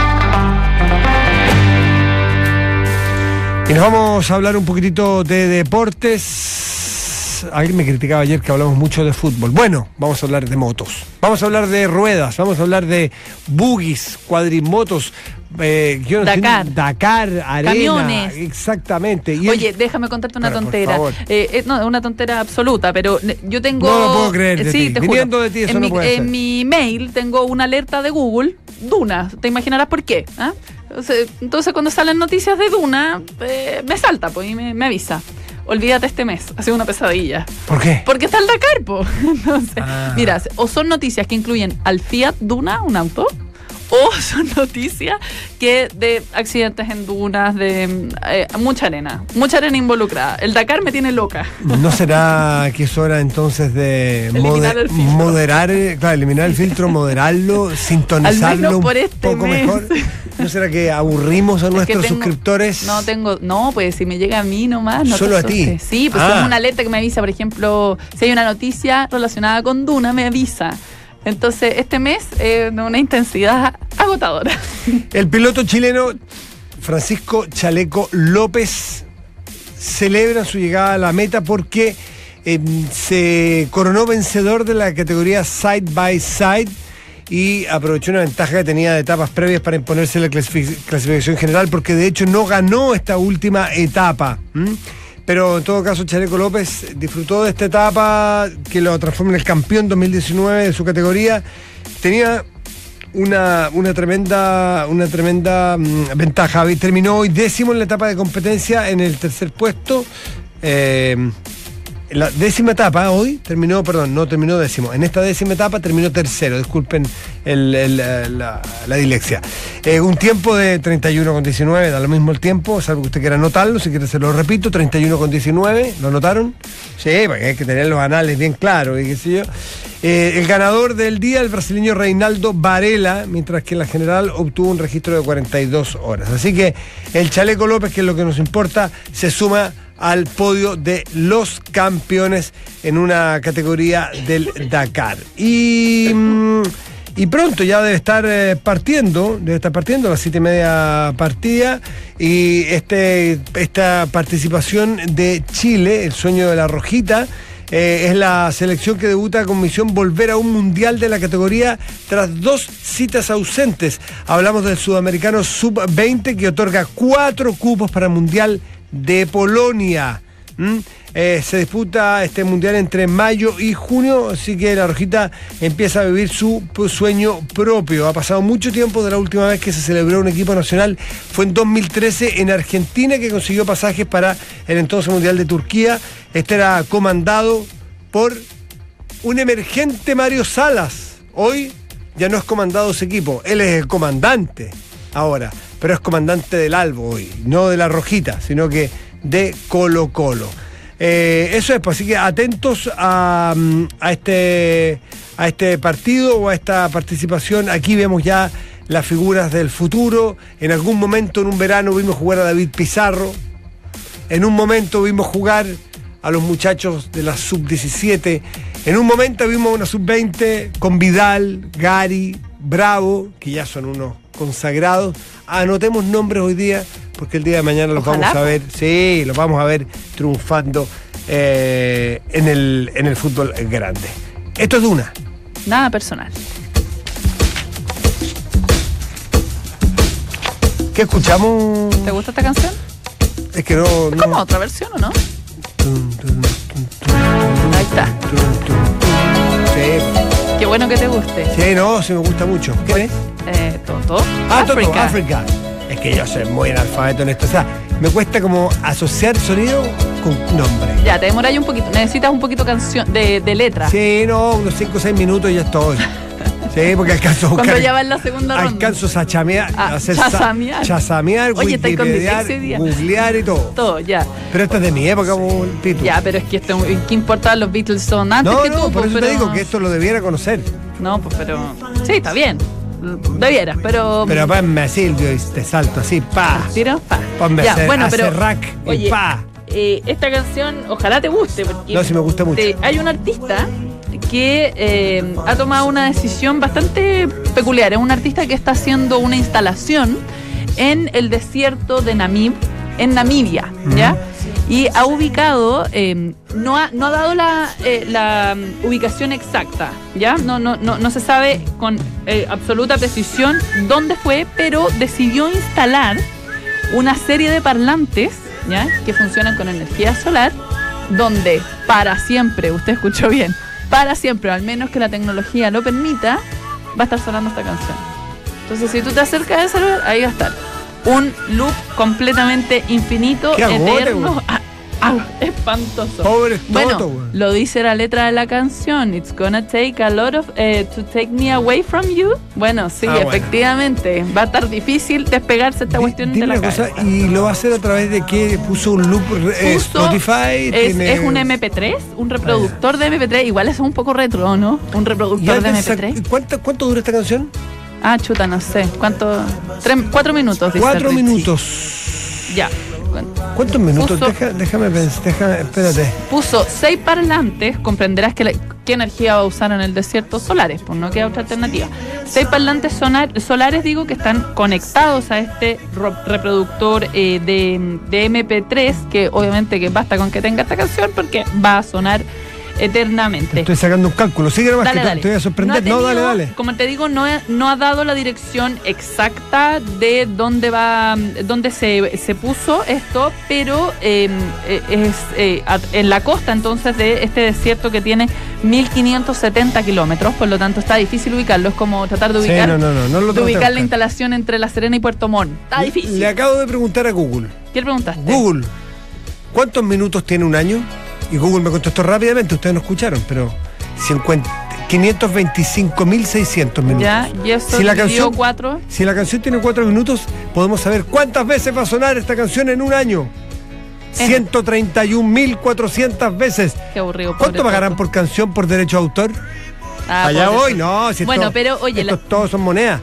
Y nos vamos a hablar un poquitito de deportes. Alguien me criticaba ayer que hablamos mucho de fútbol. Bueno, vamos a hablar de motos. Vamos a hablar de ruedas, vamos a hablar de buggies, cuadrimotos, Dakar, arena.
Camiones.
Exactamente.
Oye, déjame contarte una tontera. No, una tontera absoluta, pero yo tengo...
No lo puedo creer de ti.
Te
Viniendo
juro.
de ti eso no puede ser.
En mi mail tengo una alerta de Google, Duna. Te imaginarás por qué. Entonces cuando salen noticias de Duna, me salta pues, y me avisa. Olvídate este mes, ha sido una pesadilla.
¿Por qué?
Porque está el Dakar, po. Entonces, mira, o son noticias que incluyen al Fiat Duna, un auto, o son noticias que de accidentes en dunas, de mucha arena involucrada. El Dakar me tiene loca.
¿No será que es hora entonces de moderar, eliminar el filtro, moderarlo, sintonizarlo
por
un poco
mes.
Mejor? ¿No será que aburrimos a nuestros suscriptores?
No, pues si me llega a mí nomás. No
¿Solo a ti?
Sí, pues tengo una alerta que me avisa, por ejemplo, si hay una noticia relacionada con Duna, me avisa. Entonces, este mes de una intensidad agotadora.
El piloto chileno Francisco Chaleco López celebra su llegada a la meta porque se coronó vencedor de la categoría Side by Side y aprovechó una ventaja que tenía de etapas previas para imponerse la clasificación general, porque de hecho no ganó esta última etapa. Pero en todo caso Chaleco López disfrutó de esta etapa que lo transforma en el campeón 2019 de su categoría. Tenía una tremenda ventaja. Terminó hoy 10º en la etapa de competencia, en el tercer puesto. En la 10ª etapa hoy terminó 10º. En esta 10ª etapa terminó tercero. Disculpen la dislexia. Un tiempo de 31,19, da lo mismo el tiempo, salvo que usted quiera anotarlo, si quiere se lo repito, 31,19, ¿lo notaron? Sí, porque hay que tener los anales bien claros, y qué sé yo. El ganador del día, el brasileño Reinaldo Varela, mientras que en la general obtuvo un registro de 42 horas. Así que el Chaleco López, que es lo que nos importa, se suma al podio de los campeones en una categoría del Dakar. Y y pronto ya debe estar partiendo a las 7:30 partida, y esta participación de Chile, el sueño de la Rojita, es la selección que debuta con misión volver a un mundial de la categoría tras 2 citas ausentes. Hablamos del sudamericano sub-20 que otorga 4 cupos para el mundial de Polonia. Se disputa este mundial entre mayo y junio, así que la Rojita empieza a vivir su sueño propio. Ha pasado mucho tiempo de la última vez que se celebró un equipo nacional. Fue en 2013 en Argentina, que consiguió pasajes para el entonces mundial de Turquía. Este era comandado por un emergente Mario Salas. Hoy ya no es comandado ese equipo, él es el comandante ahora, pero es comandante del Albo hoy, no de la Rojita, sino que de Colo-Colo. Eso es, pues, así que atentos a este partido o a esta participación. Aquí vemos ya las figuras del futuro. En algún momento, en un verano, vimos jugar a David Pizarro. En un momento vimos jugar a los muchachos de la sub-17. En un momento vimos una sub-20 con Vidal, Gary, Bravo, que ya son unos consagrados. Anotemos nombres hoy día, porque el día de mañana los vamos a ver. Sí, los vamos a ver triunfando en el fútbol grande. Esto es Duna.
Nada personal.
¿Qué escuchamos?
¿Te gusta esta canción?
Es que no.
¿Es como otra versión o no? Ahí está.
Sí.
Qué bueno que te guste.
Sí, no, sí me gusta mucho. ¿Quién es?
Toto.
Toto, África. Es que yo soy muy analfabeto en esto. O sea, me cuesta como asociar sonido con nombre.
Ya, te demoráis un poquito. Necesitas un poquito de letra.
Sí, no, unos 5 o 6 minutos y ya estoy. Sí, porque alcanzo a buscar.
Cuando ya va en la segunda ronda.
Alcanzo a hacer
chasamear. Oye,
Wikipediar, googlear y todo.
Todo, ya.
Pero esta es de mi época, Pitu.
Ya, pero es que ¿qué importa? Los Beatles son antes que tú.
No, por eso te digo que esto lo debiera conocer.
No, pues pero... Sí, está bien. Debieras, pero...
Pero ponme a Silvio y te salto así, pa.
¿Tiro? Pa.
Ponme
ya,
a
pero,
Serrac y pa.
Esta canción, ojalá te guste. Porque
no, sí me gusta mucho.
Hay un artista que ha tomado una decisión bastante peculiar. Es un artista que está haciendo una instalación en el desierto de en Namibia, ¿ya? Y ha ubicado, no ha dado la ubicación exacta, ¿ya? No se sabe con absoluta precisión dónde fue, pero decidió instalar una serie de parlantes, ¿ya? Que funcionan con energía solar, donde para siempre, usted escuchó bien, para siempre, al menos que la tecnología lo permita, va a estar sonando esta canción. Entonces, si tú te acercas a ese lugar, ahí va a estar. Un loop completamente infinito, eterno. Espantoso.
Pobre Toto,
bueno, lo dice la letra de la canción. It's gonna take a lot of to take me away from you. Bueno, sí, efectivamente. Bueno. Va a estar difícil despegarse esta cuestión de la cabeza.
¿Y lo va a hacer a través de qué? ¿Puso un loop Spotify?
Es un MP3, un reproductor de MP3. Igual es un poco retro, ¿no? Un reproductor de MP3.
¿Cuánto dura esta canción?
Ah, chuta, no sé. ¿Cuánto? 4 minutos.
4 minutos.
Ya.
¿Cuántos minutos? Déjame pensar, espérate.
Puso 6 parlantes, comprenderás qué energía va a usar en el desierto. Solares, pues no queda otra alternativa. 6 parlantes solares, digo, que están conectados a este reproductor de MP3, que obviamente que basta con que tenga esta canción porque va a sonar eternamente.
Estoy sacando un cálculo. Sigue nomás,
dale,
que
dale.
Te voy a sorprender. Dale.
Como te digo, no ha dado la dirección exacta de dónde se puso esto, pero es en la costa entonces de este desierto que tiene 1570 kilómetros, por lo tanto está difícil ubicarlo. Es como tratar de ubicar,
de
ubicar la instalación entre La Serena y Puerto Montt. Está difícil.
Le acabo de preguntar a Google.
¿Qué le preguntaste?
Google, ¿cuántos minutos tiene un año? Y Google me contestó rápidamente, ustedes no escucharon, pero 525.600 minutos.
Ya, y eso dividió 4.
Si la canción tiene 4 minutos, podemos saber cuántas veces va a sonar esta canción en un año. 131.400 veces.
Qué aburrido.
¿Cuánto pagarán por canción por derecho de autor? Allá voy, no. Si
bueno, pero oye,
todos son monedas.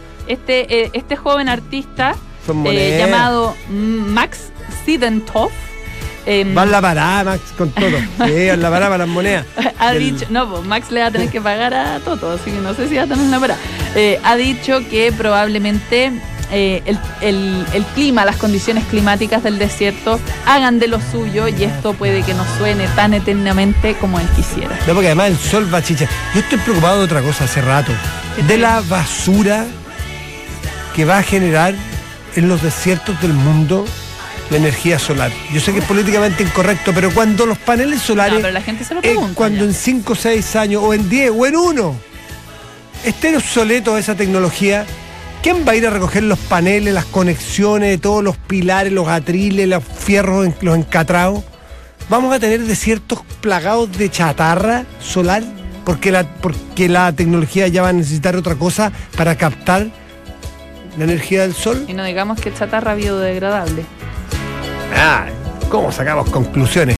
Este joven artista llamado Max Sidentov
Van la parada, Max, con todo. Sí, van la parada para las monedas.
Ha dicho, no, pues Max le va a tener que pagar a Toto, así que no sé si va a tener la parada. Ha dicho que probablemente el clima, las condiciones climáticas del desierto hagan de lo suyo y esto puede que no suene tan eternamente como él quisiera.
No, porque además el sol va a chichar. Yo estoy preocupado de otra cosa hace rato. De la basura que va a generar en los desiertos del mundo la energía solar. Yo sé que es políticamente incorrecto, pero cuando los paneles solares...
No, pero la gente se lo pregunta.
Cuando en 5 o 6 años, o en 10, o en 1, esté obsoleto esa tecnología, ¿quién va a ir a recoger los paneles, las conexiones de todos los pilares, los atriles, los fierros, los encatrados? ¿Vamos a tener desiertos plagados de chatarra solar? Porque la tecnología ya va a necesitar otra cosa para captar la energía del sol.
Y no digamos que chatarra biodegradable.
¿Cómo sacamos conclusiones?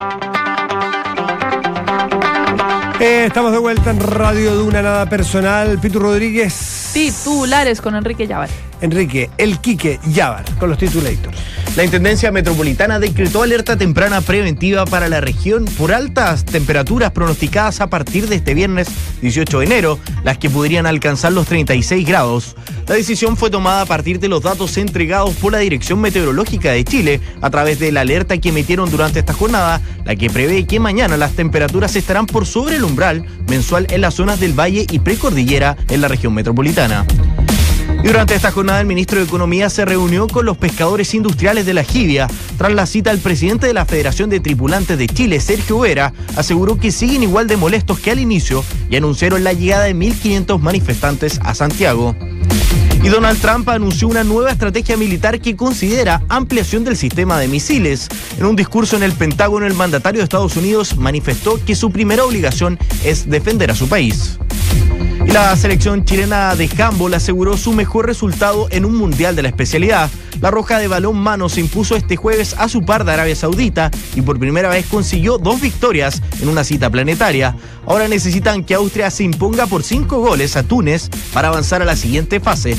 Estamos de vuelta en Radio Duna, nada personal. Pitu Rodríguez.
Titulares con Enrique Llávar.
Enrique, el Quique Llávar, con los titulators.
La Intendencia Metropolitana decretó alerta temprana preventiva para la región por altas temperaturas pronosticadas a partir de este viernes 18 de enero, las que podrían alcanzar los 36 grados. La decisión fue tomada a partir de los datos entregados por la Dirección Meteorológica de Chile a través de la alerta que emitieron durante esta jornada, la que prevé que mañana las temperaturas estarán por sobre el umbral mensual en las zonas del Valle y Precordillera en la región metropolitana. Y durante esta jornada el ministro de Economía se reunió con los pescadores industriales de la Jibia. Tras la cita, el presidente de la Federación de Tripulantes de Chile, Sergio Vera, aseguró que siguen igual de molestos que al inicio y anunciaron la llegada de 1.500 manifestantes a Santiago. Y Donald Trump anunció una nueva estrategia militar que considera ampliación del sistema de misiles. En un discurso en el Pentágono, el mandatario de Estados Unidos manifestó que su primera obligación es defender a su país. Y la selección chilena de handball aseguró su mejor resultado en un mundial de la especialidad. La Roja de balonmano se impuso este jueves a su par de Arabia Saudita y por primera vez consiguió 2 victorias en una cita planetaria. Ahora necesitan que Austria se imponga por 5 goles a Túnez para avanzar a la siguiente fase.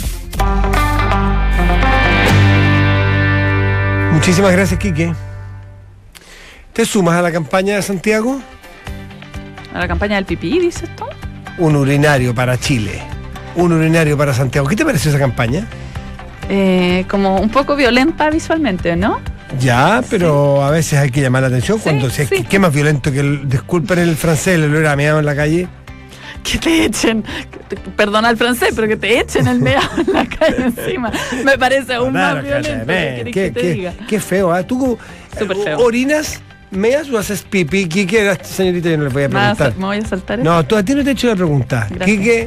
Muchísimas gracias, Quique. ¿Te sumas a la campaña de Santiago?
¿A la campaña del pipí, dices tú?
Un urinario para Chile, un urinario para Santiago. ¿Qué te pareció esa campaña?
Como un poco violenta visualmente, ¿no?
Ya, pero sí. A veces hay que llamar la atención cuando
sí.
¿Qué más violento que disculpen el francés, el olor a meado en la calle?
Que te echen, perdona el francés, pero que te echen el meado en la calle encima. Me parece aún más violento.
Qué feo, ¿eh? ¿Tú
súper feo.
¿Orinas? ¿Meas o haces pipí? Quique, señorita, yo no le voy a preguntar.
¿Me voy a saltar eso?
No, a ti no te he hecho la pregunta.
Gracias.
Quique.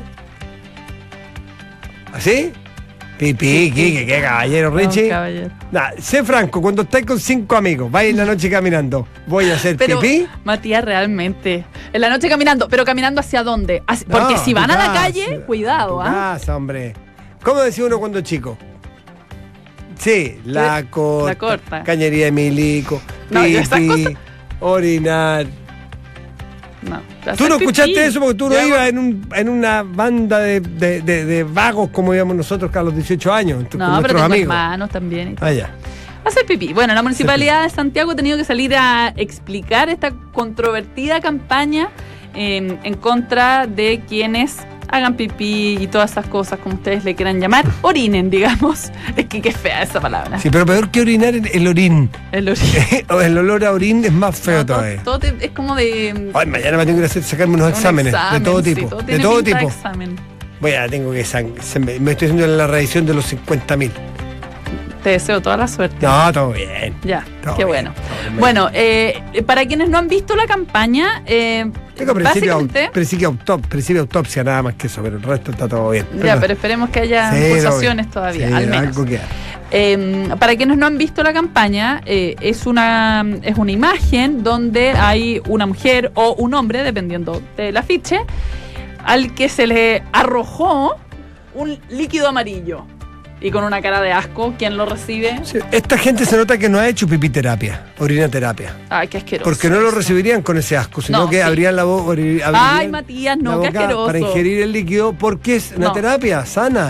¿Así? Pipí, Quique, qué caballero, Richie.
No, caballero.
Nah, sé franco, cuando estáis con 5 amigos, vais en la noche caminando, ¿voy a hacer pipí?
Matías, realmente. En la noche caminando, pero caminando ¿hacia dónde? Porque
No,
si van a la
casa,
calle, cuidado, ¿ah?
Casa, hombre. ¿Cómo decía uno cuando chico? Sí, la corta. Cañería de milico,
No, esas
pipí,
cosas-
orinar.
No.
¿Tú no escuchaste
pipí.
eso? Porque tú no ibas en una banda de vagos como íbamos nosotros a los 18 años, con
No, pero
nuestros
tengo
amigos.
hermanos también. Y todo.
Ah, ya.
Hacer pipí. Bueno, la Municipalidad de Santiago ha tenido que salir a explicar esta controvertida campaña en contra de quienes hagan pipí y todas esas cosas, como ustedes le quieran llamar, orinen, digamos. Es que qué fea esa palabra.
Sí, pero peor que orinar, el orín.
El orín.
El olor a orín es más feo todavía.
Todo es como de...
Ay, mañana me tengo que sacarme unos exámenes de todo
sí,
tipo.
todo
De
tiene
todo
pinta
tipo.
examen.
Tengo que me estoy haciendo la revisión de los 50.000.
Te deseo toda la suerte.
No, todo bien.
Ya,
Todo
qué
bien,
bueno.
todo bien.
Bueno, para quienes no han visto la campaña,
Tengo
básicamente...
principio autopsia nada más que eso, pero el resto está todo bien.
Ya, pero esperemos que haya
Sí,
pulsaciones
todo
todavía,
bien.
al
Sí,
menos.
algo queda.
Para quienes no han visto la campaña, es una imagen donde hay una mujer o un hombre, dependiendo del afiche, al que se le arrojó un líquido amarillo. Y con una cara de asco, ¿quién lo recibe?
Sí, esta gente se nota que no ha hecho pipiterapia, orinaterapia.
Ay, qué asqueroso.
Porque no lo
eso.
recibirían con ese asco, sino
No,
que
sí.
abrían la boca.
Ay, Matías, no, qué asqueroso.
Para ingerir el líquido, porque es una
No.
terapia sana.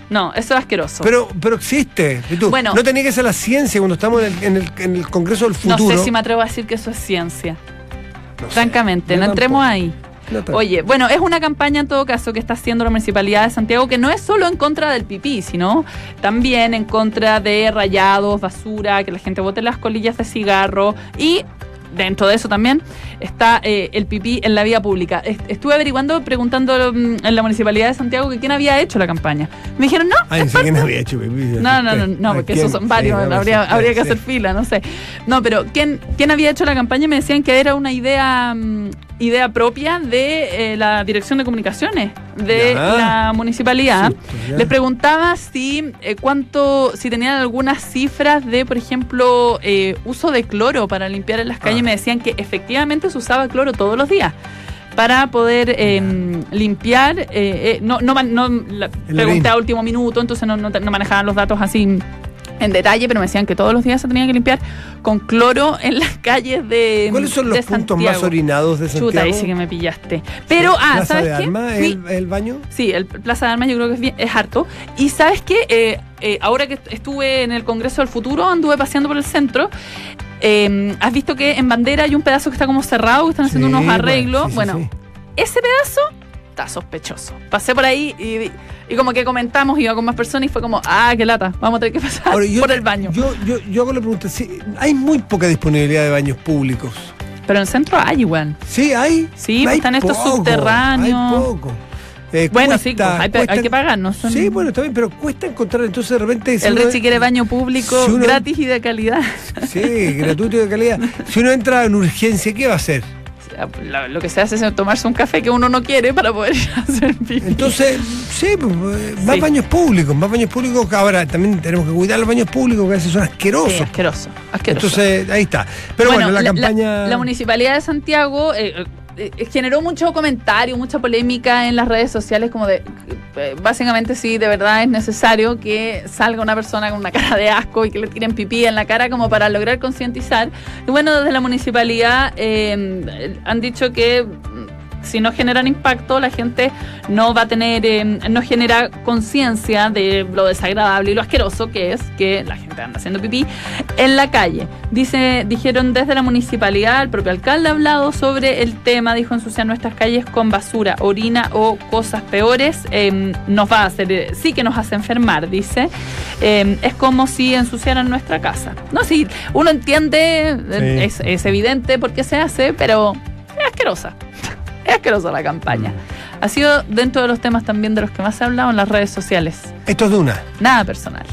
No, eso es asqueroso.
Pero existe.
Bueno,
no tenía que ser la ciencia cuando estamos en el Congreso del Futuro.
No sé si me atrevo a decir que eso es ciencia.
No sé.
Francamente, no entremos ahí. Oye, bueno, es una campaña en todo caso que está haciendo la Municipalidad de Santiago, que no es solo en contra del pipí, sino también en contra de rayados, basura, que la gente bote las colillas de cigarro y dentro de eso también está el pipí en la vía pública. Estuve averiguando, preguntando en la Municipalidad de Santiago que quién había hecho la campaña. Me dijeron, no.
Ay, no sé quién había hecho pipí.
No, porque esos son varios, habría que hacer fila, no sé. No, pero ¿quién había hecho la campaña? Me decían que era una idea propia de la Dirección de Comunicaciones de la Municipalidad. Sí, les preguntaba si tenían algunas cifras de, por ejemplo, uso de cloro para limpiar en las calles. Me decían que efectivamente se usaba cloro todos los días para poder limpiar. Pregunté a último minuto, entonces no manejaban los datos así en detalle, pero me decían que todos los días se tenía que limpiar con cloro en las calles de
¿Cuáles son los puntos más orinados de Santiago?
Chuta, ahí sí que me pillaste. Pero,
¿Plaza
¿sabes
de
qué?
Armas, el baño?
Sí, el Plaza de Armas yo creo que es harto. Y ¿sabes qué? Ahora que estuve en el Congreso del Futuro, anduve paseando por el centro. ¿Has visto que en Bandera hay un pedazo que está como cerrado, que están haciendo unos arreglos? Bueno, ese pedazo está sospechoso. Pasé por ahí y como que comentamos, iba con más personas y fue como, qué lata, vamos a tener que pasar por el baño.
Yo hago la pregunta, hay muy poca disponibilidad de baños públicos.
Pero en el centro hay igual.
Sí, hay.
Sí, pues están estos subterráneos.
Hay poco.
Bueno, sí, pues hay que pagar, ¿no?
Sí, bueno, está bien, pero cuesta encontrar, entonces de repente...
El Richie quiere baño público gratis y de calidad.
Sí, gratuito y de calidad. Si uno entra en urgencia, ¿qué va a hacer?
Lo que se hace es tomarse un café que uno no quiere para poder hacer pipí.
Entonces, más baños públicos. Ahora también tenemos que cuidar los baños públicos, que a veces son asquerosos.
Sí, asqueroso.
Entonces, ahí está. Pero bueno, la campaña...
La Municipalidad de Santiago generó mucho comentario, mucha polémica en las redes sociales, como de básicamente si de verdad es necesario que salga una persona con una cara de asco y que le tiren pipí en la cara como para lograr concientizar. Y bueno, desde la municipalidad han dicho que si no generan impacto, la gente no va a tener, no genera conciencia de lo desagradable y lo asqueroso que es que la gente anda haciendo pipí en la calle. Dijeron desde la municipalidad, el propio alcalde ha hablado sobre el tema, dijo: ensuciar nuestras calles con basura, orina o cosas peores nos va a hacer, sí que nos hace enfermar, dice. Es como si ensuciaran nuestra casa. No, sí, uno entiende, es evidente por qué se hace, pero es asquerosa. Es asquerosa la campaña. Ha sido dentro de los temas también de los que más se ha hablado en las redes sociales.
Esto es Duna.
Nada personal.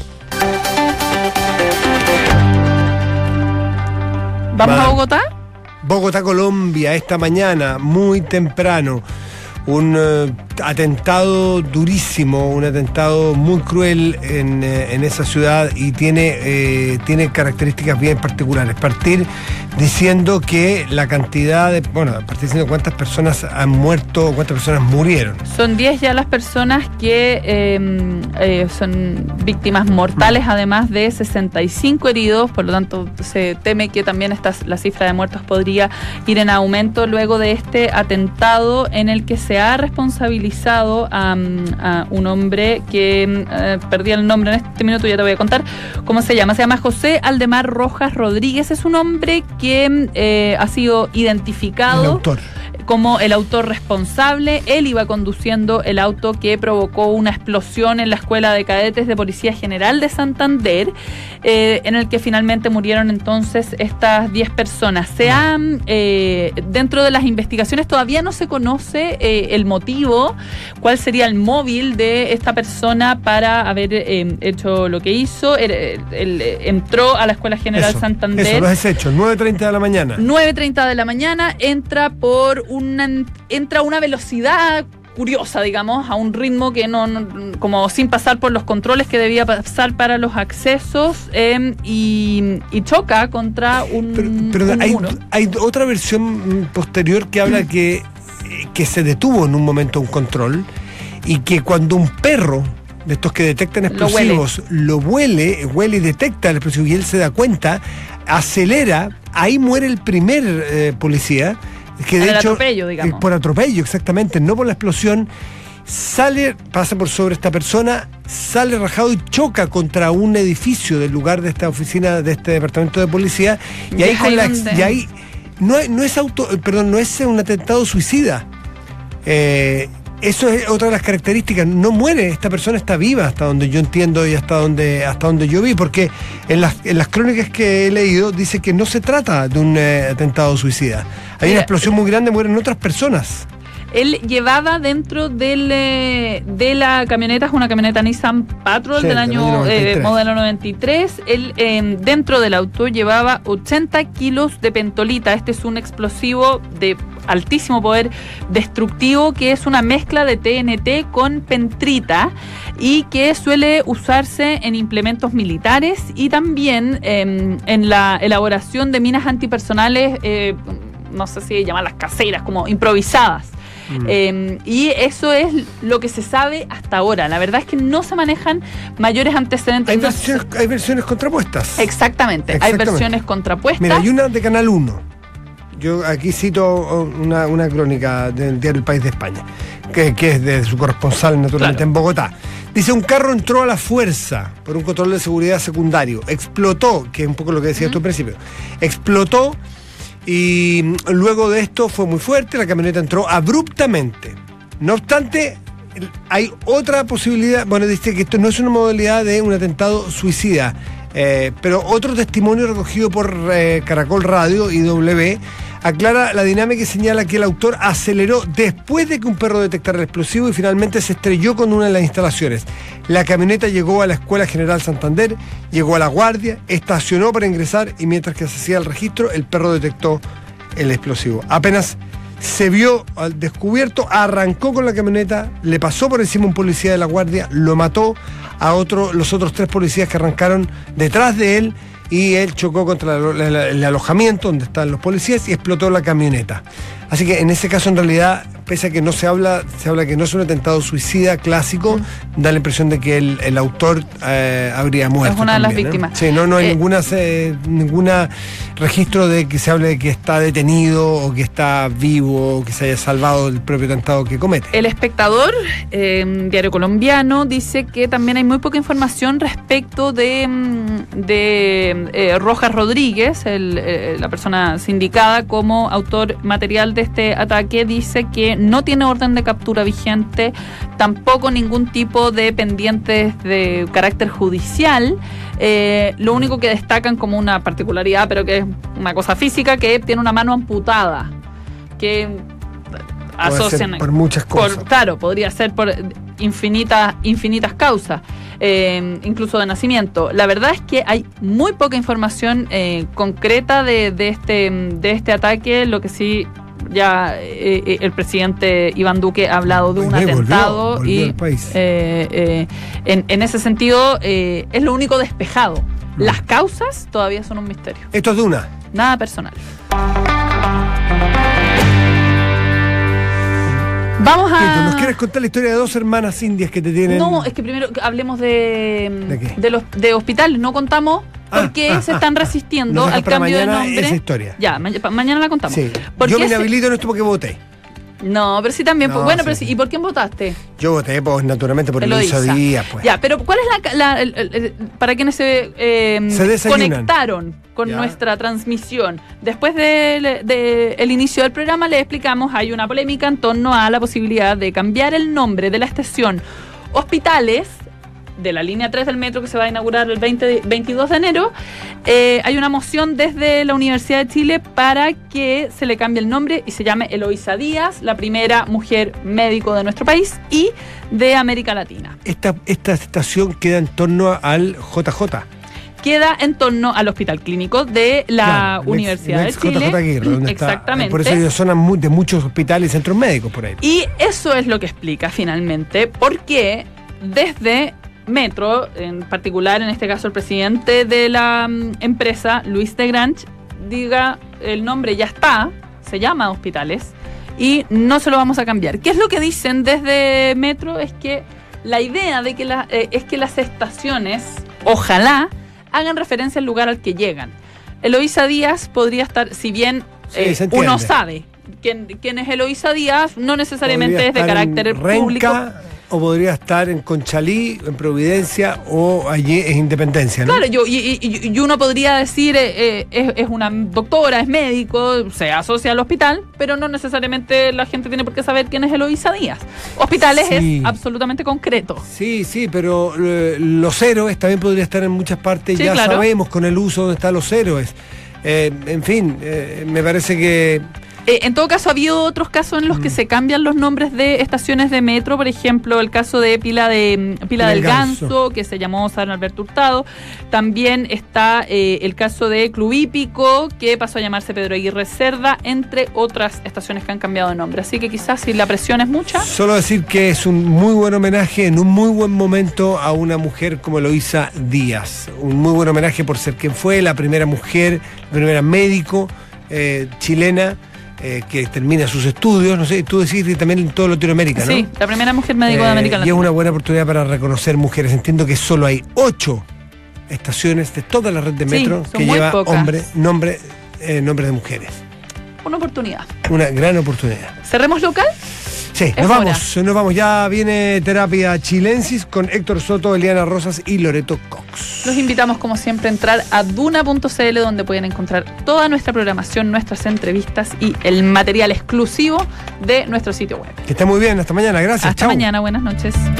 ¿Vamos a Bogotá?
Bogotá, Colombia, esta mañana, muy temprano. Un atentado durísimo, un atentado muy cruel en esa ciudad y tiene características bien particulares. Partir diciendo que la cantidad de... partir diciendo cuántas personas han muerto, cuántas personas murieron.
Son 10 ya las personas que son víctimas mortales, además de 65 heridos, por lo tanto se teme que también la cifra de muertos podría ir en aumento luego de este atentado en el que se ha responsabilizado a un hombre que perdí el nombre en este minuto, ya te voy a contar cómo se llama. Se llama José Aldemar Rojas Rodríguez. Es un hombre que ha sido identificado como el autor responsable. Él iba conduciendo el auto que provocó una explosión en la Escuela de Cadetes de Policía General de Santander, en el que finalmente murieron entonces estas 10 personas. Dentro de las investigaciones todavía no se conoce el motivo, cuál sería el móvil de esta persona para haber hecho lo que hizo. Él entró a la Escuela General Santander.
Eso lo has hecho, 9:30 de la mañana.
9:30 de la mañana, entra a una velocidad curiosa, digamos, a un ritmo que no como sin pasar por los controles que debía pasar para los accesos, y choca contra un muro.
Hay otra versión posterior que habla que se detuvo en un momento un control y que cuando un perro de estos que detectan explosivos lo huele y detecta el explosivo y él se da cuenta, acelera, ahí muere el primer policía. Que de hecho,
atropello, digamos.
Por atropello, exactamente, no por la explosión. pasa por sobre esta persona, sale rajado y choca contra un edificio del lugar de esta oficina, de este departamento de policía, y ahí no es un atentado suicida. Eso es otra de las características. No muere, esta persona está viva, hasta donde yo entiendo y hasta donde yo vi, porque en las crónicas que he leído dice que no se trata de un atentado suicida. Hay una explosión muy grande, mueren otras personas.
Él llevaba dentro de la camioneta, es una camioneta Nissan Patrol del año modelo 93. Él dentro del auto llevaba 80 kilos de pentolita. Este es un explosivo de altísimo poder destructivo que es una mezcla de TNT con pentrita y que suele usarse en implementos militares y también en la elaboración de minas antipersonales, no sé si llamarlas caseras, como improvisadas. Y eso es lo que se sabe hasta ahora. La verdad es que no se manejan mayores antecedentes.
Hay versiones contrapuestas.
Exactamente, hay versiones contrapuestas.
Mira, hay una de Canal 1. Yo aquí cito una crónica del diario El País de España, que es de su corresponsal, naturalmente, en Bogotá. Dice: un carro entró a la fuerza por un control de seguridad secundario, explotó, que es un poco lo que decías tú al principio, explotó. Y luego de esto fue muy fuerte, la camioneta entró abruptamente. No obstante, hay otra posibilidad. Bueno, dice que esto no es una modalidad de un atentado suicida, pero otro testimonio recogido por Caracol Radio y W aclara la dinámica y señala que el autor aceleró después de que un perro detectara el explosivo y finalmente se estrelló con una de las instalaciones. La camioneta llegó a la Escuela General Santander, llegó a la guardia, estacionó para ingresar y mientras que se hacía el registro, el perro detectó el explosivo. Apenas se vio al descubierto, arrancó con la camioneta, le pasó por encima un policía de la guardia, lo mató a los otros 3 policías que arrancaron detrás de él, y él chocó contra el alojamiento donde están los policías y explotó la camioneta. Así que en ese caso, en realidad, pese a que se habla que no es un atentado suicida clásico, da la impresión de que el autor habría muerto.
Es una
también,
de las víctimas.
Sí, no hay ninguna registro de que se hable de que está detenido o que está vivo o que se haya salvado del propio atentado que comete.
El Espectador, diario colombiano, dice que también hay muy poca información respecto de Rojas Rodríguez, la persona sindicada como autor material de este ataque. Dice que no tiene orden de captura vigente, tampoco ningún tipo de pendientes de carácter judicial. Lo único que destacan como una particularidad, pero que es una cosa física, que tiene una mano amputada, que asocian
por muchas cosas.
Claro, podría ser por infinitas causas, incluso de nacimiento. La verdad es que hay muy poca información concreta de este ataque. Lo que sí, ya el presidente Iván Duque ha hablado de un atentado
volvió al país.
En ese sentido es lo único despejado. Las causas todavía son un misterio.
Esto es de una.
Nada personal. Vamos a...
¿Nos quieres contar la historia de 2 hermanas indias que te tienen?
No, es que primero hablemos de hospitales. No contamos por qué se están resistiendo al cambio de nombre.
Esa historia.
Ya, mañana la contamos.
Sí. Yo me inhabilito en esto porque voté.
No, pero sí también.
No,
bueno,
sí.
pero sí. ¿Y por quién votaste?
Yo voté, naturalmente, por Eloísa Díaz, pues.
Ya, pero ¿cuál es para quienes se conectaron con nuestra transmisión? Después del inicio del programa les explicamos, hay una polémica en torno a la posibilidad de cambiar el nombre de la estación Hospitales de la línea 3 del metro que se va a inaugurar el 22 de enero. Hay una moción desde la Universidad de Chile para que se le cambie el nombre y se llame Eloísa Díaz, la primera mujer médico de nuestro país y de América Latina.
Esta estación queda en torno al JJ.
Queda en torno al Hospital Clínico de la Universidad de Chile.
JJ Aguirre, donde
exactamente.
Por eso hay zonas de muchos hospitales y centros médicos por ahí.
Y eso es lo que explica finalmente por qué desde Metro, en particular, en este caso el presidente de la empresa, Luis de Grange, diga el nombre ya está, se llama Hospitales y no se lo vamos a cambiar. ¿Qué es lo que dicen desde Metro? Es que la idea de que es que las estaciones, ojalá, hagan referencia al lugar al que llegan. Eloísa Díaz podría estar, si bien uno sabe quién es Eloísa Díaz, no necesariamente
Podría
es de
estar
carácter
en Renca,
público.
o podría estar en Conchalí, en Providencia, o allí en Independencia, ¿no?
Claro, y uno podría decir, es una doctora, es médico, se asocia al hospital, pero no necesariamente la gente tiene por qué saber quién es Eloísa Díaz. Hospitales
Sí.
es absolutamente concreto.
Sí, pero los héroes también podría estar en muchas partes.
Sí,
Ya
claro.
sabemos con el uso dónde están los héroes. En fin, me parece que...
En todo caso, ha habido otros casos en los que se cambian los nombres de estaciones de metro. Por ejemplo, el caso de Pila del Ganso, que se llamó San Alberto Hurtado. También está el caso de Club Hípico, que pasó a llamarse Pedro Aguirre Cerda, entre otras estaciones que han cambiado de nombre. Así que quizás si la presión es mucha...
Solo decir que es un muy buen homenaje en un muy buen momento a una mujer como Eloísa Díaz. Un muy buen homenaje por ser quien fue la primera mujer, la primera médico chilena, que termina sus estudios, no sé, tú decís que también en toda Latinoamérica, ¿no?
Sí, la primera mujer médico de América
Y es
Latina.
una buena oportunidad para reconocer mujeres. Entiendo que solo hay 8 estaciones de toda la red de
Sí,
metro
son
que
muy
lleva
pocas.
nombres de mujeres.
Una oportunidad.
Una gran oportunidad.
¿Cerremos local?
Sí,
Es
nos vamos. Ya viene Terapia Chilensis con Héctor Soto, Eliana Rosas y Loreto Cox.
Los invitamos, como siempre, a entrar a duna.cl, donde pueden encontrar toda nuestra programación, nuestras entrevistas y el material exclusivo de nuestro sitio web.
Que esté muy bien, hasta mañana, gracias.
Hasta
Chau.
mañana, buenas noches.